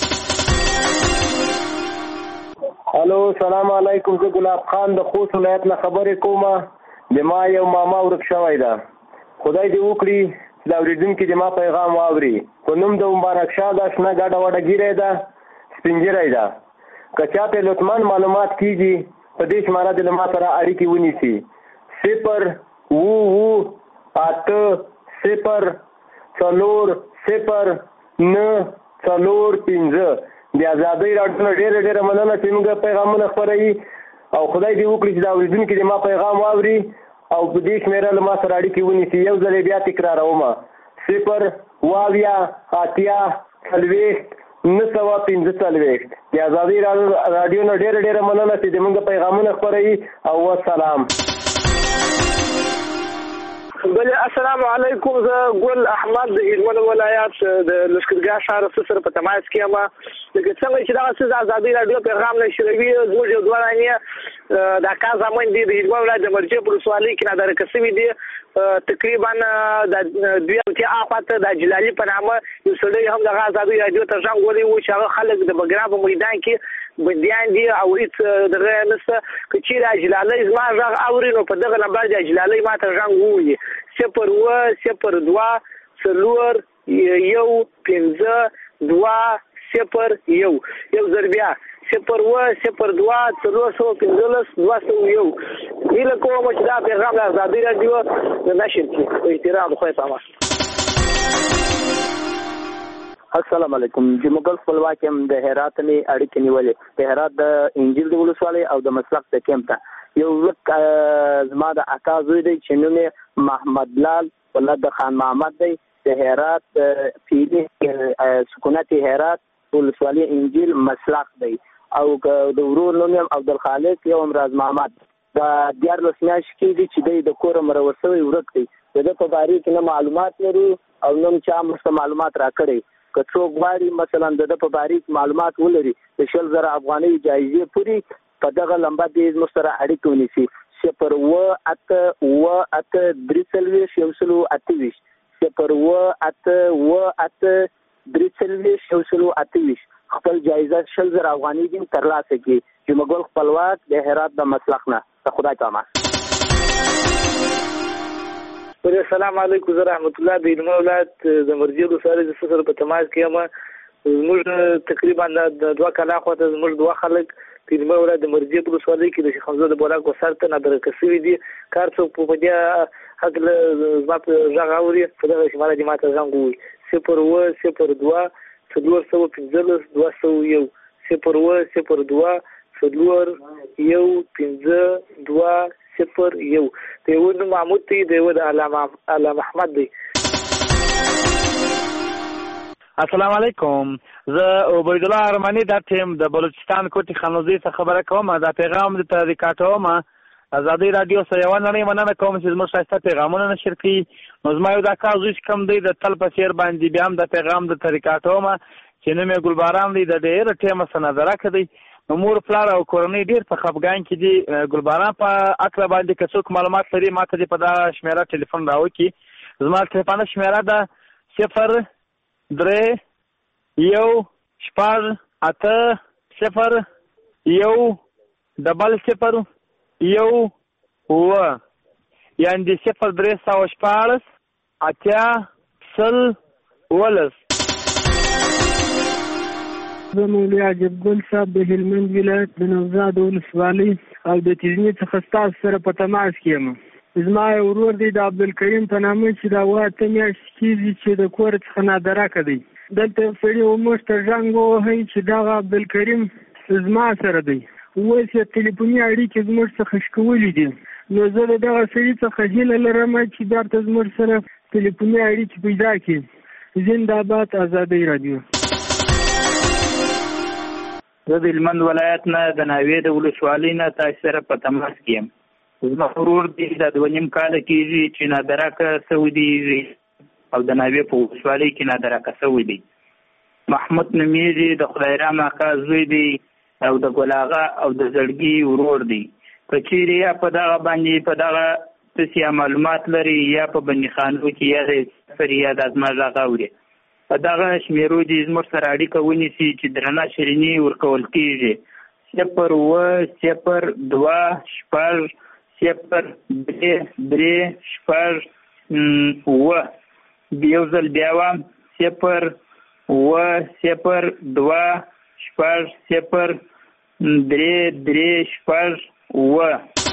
الو سلام علیکم. زه ګلاب خان د خوست ولایت نه خبرې کوم. د ما یو ماما ورک شوی ده. خدای دې وکړي چې د اورېدونکي د ما پیغام واوري. په نوم د مبارک شاه ده، شنه ګډه وډه ګیری ده، سپینجری ده. که چاته لطفاً معلومات کېږي په دې شماره دې له ما سره اړیکې ونیسي. صفر اوه اوه اته صفر څلور صفر نه څلور پنځه. د ازادۍ راډیو نه ډېره ډېره مننه چې موږ پیغامونه خپروي. او خدای دې وکړي چې د اورېدونکي د ما پیغام واوري او په دې شمېره له ما سره اړیکې ونیسي. یو ځل یې بیا تکراروم. صفر اوه اویا اتیا څلوېښت نه سوه پنځه څلوېښت. د ازادۍ راډیو نه ډېره ډېره مننه چې د موږ پیغامونه خپروي. او والسلام. بله السلام علیکم. زه ګل احمد د هلمند ولایت د لښکرګاه ښار سره په تماس کې یم. لکه څنګه چې دغه څه د ازادۍ راډیو پیغام نشروي، زموږ یو دوه دانې د اکا زامن دي د هلمند ولایت د مرجع په ولسوالۍ کې نادرکه شوي دي. تقریبا د دوی امتیا اخواته د جلالي په نامه یو سړی هم دغه ازادۍ راډیو ته زنګ وهلی و چې هغه خلک د بګرام په میدان کې بندیان دي او هېڅ دغه نشته. که چېرې اجلالۍ زما غږ اوري نو په دغه نمبر د اجلالۍ ما ته زنګ ووهي. صفر اوه صفر دوه څلور یو پنځه دوه صفر یو یو ځل بیا صفر اوه صفر دوه څلور سوه پنځلس دوه سوه یو هیله کوم چې دا پیغام د ازادي راډیو د نشر کړي په احترام خو یې پامه. السلام علیکم. چې مغل خپلواک هم د هرات نه اړیکې نیولې د هرات د انجیل د ولسوالۍ او د مسلک د کیمپ ته یو لک زما د اکا زوی دی چې نوم یې محمد لال ولد خان محمد دی د هرات پیلی سکونت هرات ولسوالۍ انجیل مسلک دی او د ورور نوم یې عبدالخالق یو امراض محمد د دیارلس میاشتې کې دی چې دی د کور مرور شوی ورک دی د ده په باره کې نه معلومات لرو او نوم چا موږ معلومات راکړی که څوک غواړي مثلا د ده په باره کې معلومات ولري د شل زره افغانۍ جایزې پورې په دغه لمبه دې موږ سره اړیکه ونیسي صفر اوه اته اوه اته درې څلوېښت یو سلو اته ویشت صفر اوه اته اوه اته درې څلوېښت یو سلو اته ویشت خپل جایزه شل زره افغانۍ دې ترلاسه کړي. چې مغل خپلواک د هرات د مسلخ نه د خدای په امان. السلام علیکم زه رحمت الله د علمي ولایت د مرجې ولسوالۍ د سره په تماس کې یم. زموږ تقریبا د دوه کاله خواته زموږ دوه خلک په علمي ولایت د مرجې ولسوالۍ کې د شیخ حمزه د بولاک وسار ته نادرکه شوي دي. کار څوک په دې هکله زما په غږ اوري په دغه شماله دې ماته زنګ ووایي صفر اوه صفر دوه څلور سوه پنځلس دوه سوه یو صفر اوه صفر دوه څلور یو پنځه دوه صفر یو د یو نوم محمود دی د یو د علامه احمد دی. السلام علیکم. زه عبید الله ارمانی دا ټیم د بلوچستان کوټي خانوزي څخه خبره کوم. دا پیغام د ریکارډوم ازادي رادیو سره یو نړۍ مننه کوم چې زموږ شایسته پیغامونه نشر کړي. نو زما یو دا کار زوی کم دی د تل په سیر باندې بیا هم د پیغام د ریکارډوم چې نوم یې ګلباران دی د ډېر ټیم سره نظر کړی. نو مور پلار او کورنۍ ډیر په خفګان کې دي. ګلباران په اکره باندې که څوک معلومات لري ماته دې په دا شمیره ټلیفون راوکړي. زما ټلیفون شمیره ده صفر درې یو شپږ اته صفر یو ډبل صفر یو اوه یعنې د صفر درې سوه شپاړس اتیا سل اوولس. زه مولوي عجب ګل صاحب د هلمند ولایت د نوزاد ولسوالۍ او د تیزنې څخه ستاسو سره په تماس کې یم. زما یو ورور دی د عبدالکریم په نامه چې دا اوه اته میاشتې کېږي چې د کور څخه نادرکه دی. دلته یو سړي موږ ته زنګ ووهئ چې دغه عبدالکریم زما سره دی. اوس یې تلیفوني اړیکې زموږ څخه شکولي دي. نو زه د دغه سړي څخه هیله لرم چې بیرته زموږ سره تلیفوني اړیکې پیدا کړي. زنده‌باد ازادي راډیو. زه د هلمند ولایت نه د ناوې د ولسوالۍ نه تاسو سره په تماس کې یم. زما ورور دی دا دوه نیم کاله کېږي چې نادرکه شوی دی او د ناوې په ولسوالۍ کې نادرکه شوی دی. محمود نومیږي د خدای رحم اکا زوی دی او د ګل اغا او د زړګي ورور دی. که چیرې یا په دغه باندې په دغه تاسې یا معلومات لري یا په بندي خانو کې یا د سفر یا د ازما غږ اوري په دغه شمیرو دې زموږ سره اړیکه ونیسي چې درنه شیریني ورکول کېږي. صفر اوه صفر دوه شپږ صفر درې درې شپږ اوه یو ځل بیا وایم صفر اوه صفر دوه شپږ صفر درې درې شپږ اوه.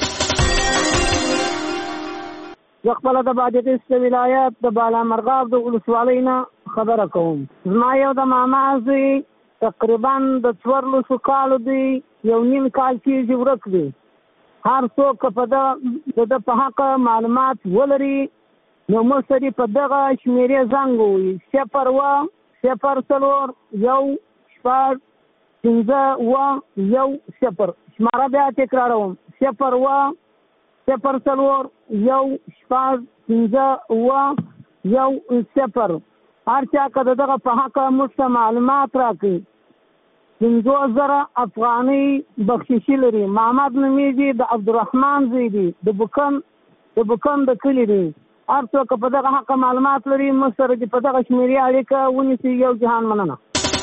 زه خپله د بادغیس ولایت د بالامرغاب د ولسوالۍ نه خبره کوم. زما یو د ماما زوی تقریبا د څوارلسو کالو دی یو نیم کال کېږي ورک دی. هر څوک په د ده په حقه معلومات ولري نو موږ سره په دغه شمېرې زنګ ووایي صفر اوه صفر څلور یو شپږ پنځه اوه یو صفر. شماره بیا تکراروم صفر اوه صفر څلور یو شپږ پنځه اوه یو صفر. هر چا که د دغه په حقه موږ ته معلومات راکړي پنځوس زره افغانۍ بخششي لري. محمد نومیږي د عبدالرحمن زوی دی د بوکن د بوکن د کلي دی. هر څوک په دغه حقه معلومات لري موږ سره دې په دغه شمېرې اړیکه ونیسي. یو جهان مننه.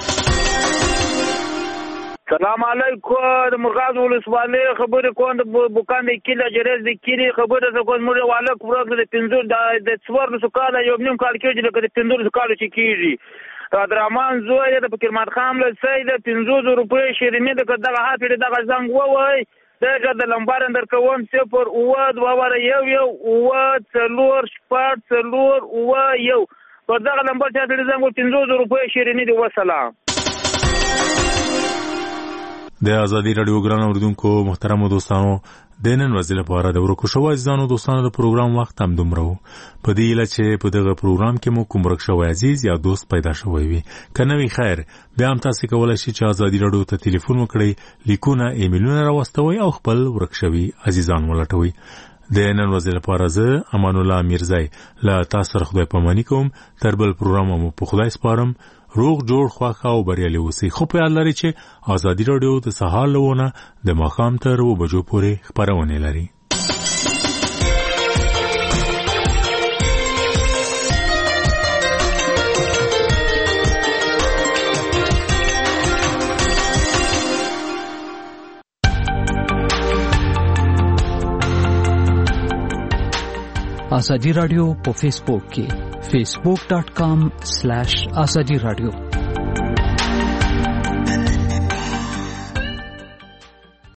سلام علیکم. د مرغاز ولسوالۍ خبرې کوم د بوکان د کلي جریز د کلي خبره زه کوم. موږ والک ورځ د پنځو د څوارلسو کاله یو نیم کال کېږي لکه د پنځلسو کالو چې کېږي. عبدالرحمن زوی د فکرمات خان له سید پنځوس روپۍ شیرینی د دغه هاتې دغه زنګ ووای دغه د لمبار اندر کوم صفر او دوه ور یو یو او څلور شپږ څلور او یو په دغه لمبر چې د زنګ پنځوس روپۍ شیرینی دی. وسلام. د ازادي رادیو ګران اوریدونکو محترم دوستانو د نن ورځې لپاره د ورکو شوی ځانو دوستانو د پروګرام وخت هم دومره وو. په دې هیله چې په دغه پروګرام کې مو کوم ورک شوی عزیز یا دوست پیدا شوی وي. که نه وي خیر بیا هم تاسو کولی شئ چې ازادي رادیو ته ټلیفون وکړئ، لیکونه ایمیلونه راواستوئ او خپل ورک شوي عزیزان ولټوئ. د نن ورځې لپاره زه امان الله میرزای له تاسو سره خدای پاماني کوم. تر بل پروګرام مو په خدای سپارم. روغ جوړ خواخه او بریالي اوسئ. خو په یاد لرئ چې ازادي رادیو د سهار له ونه د ماښام تر اوه بجو پورې خپرونې لري. ازادي رادیو په فیسبوک کې facebook dot com slash azadi radio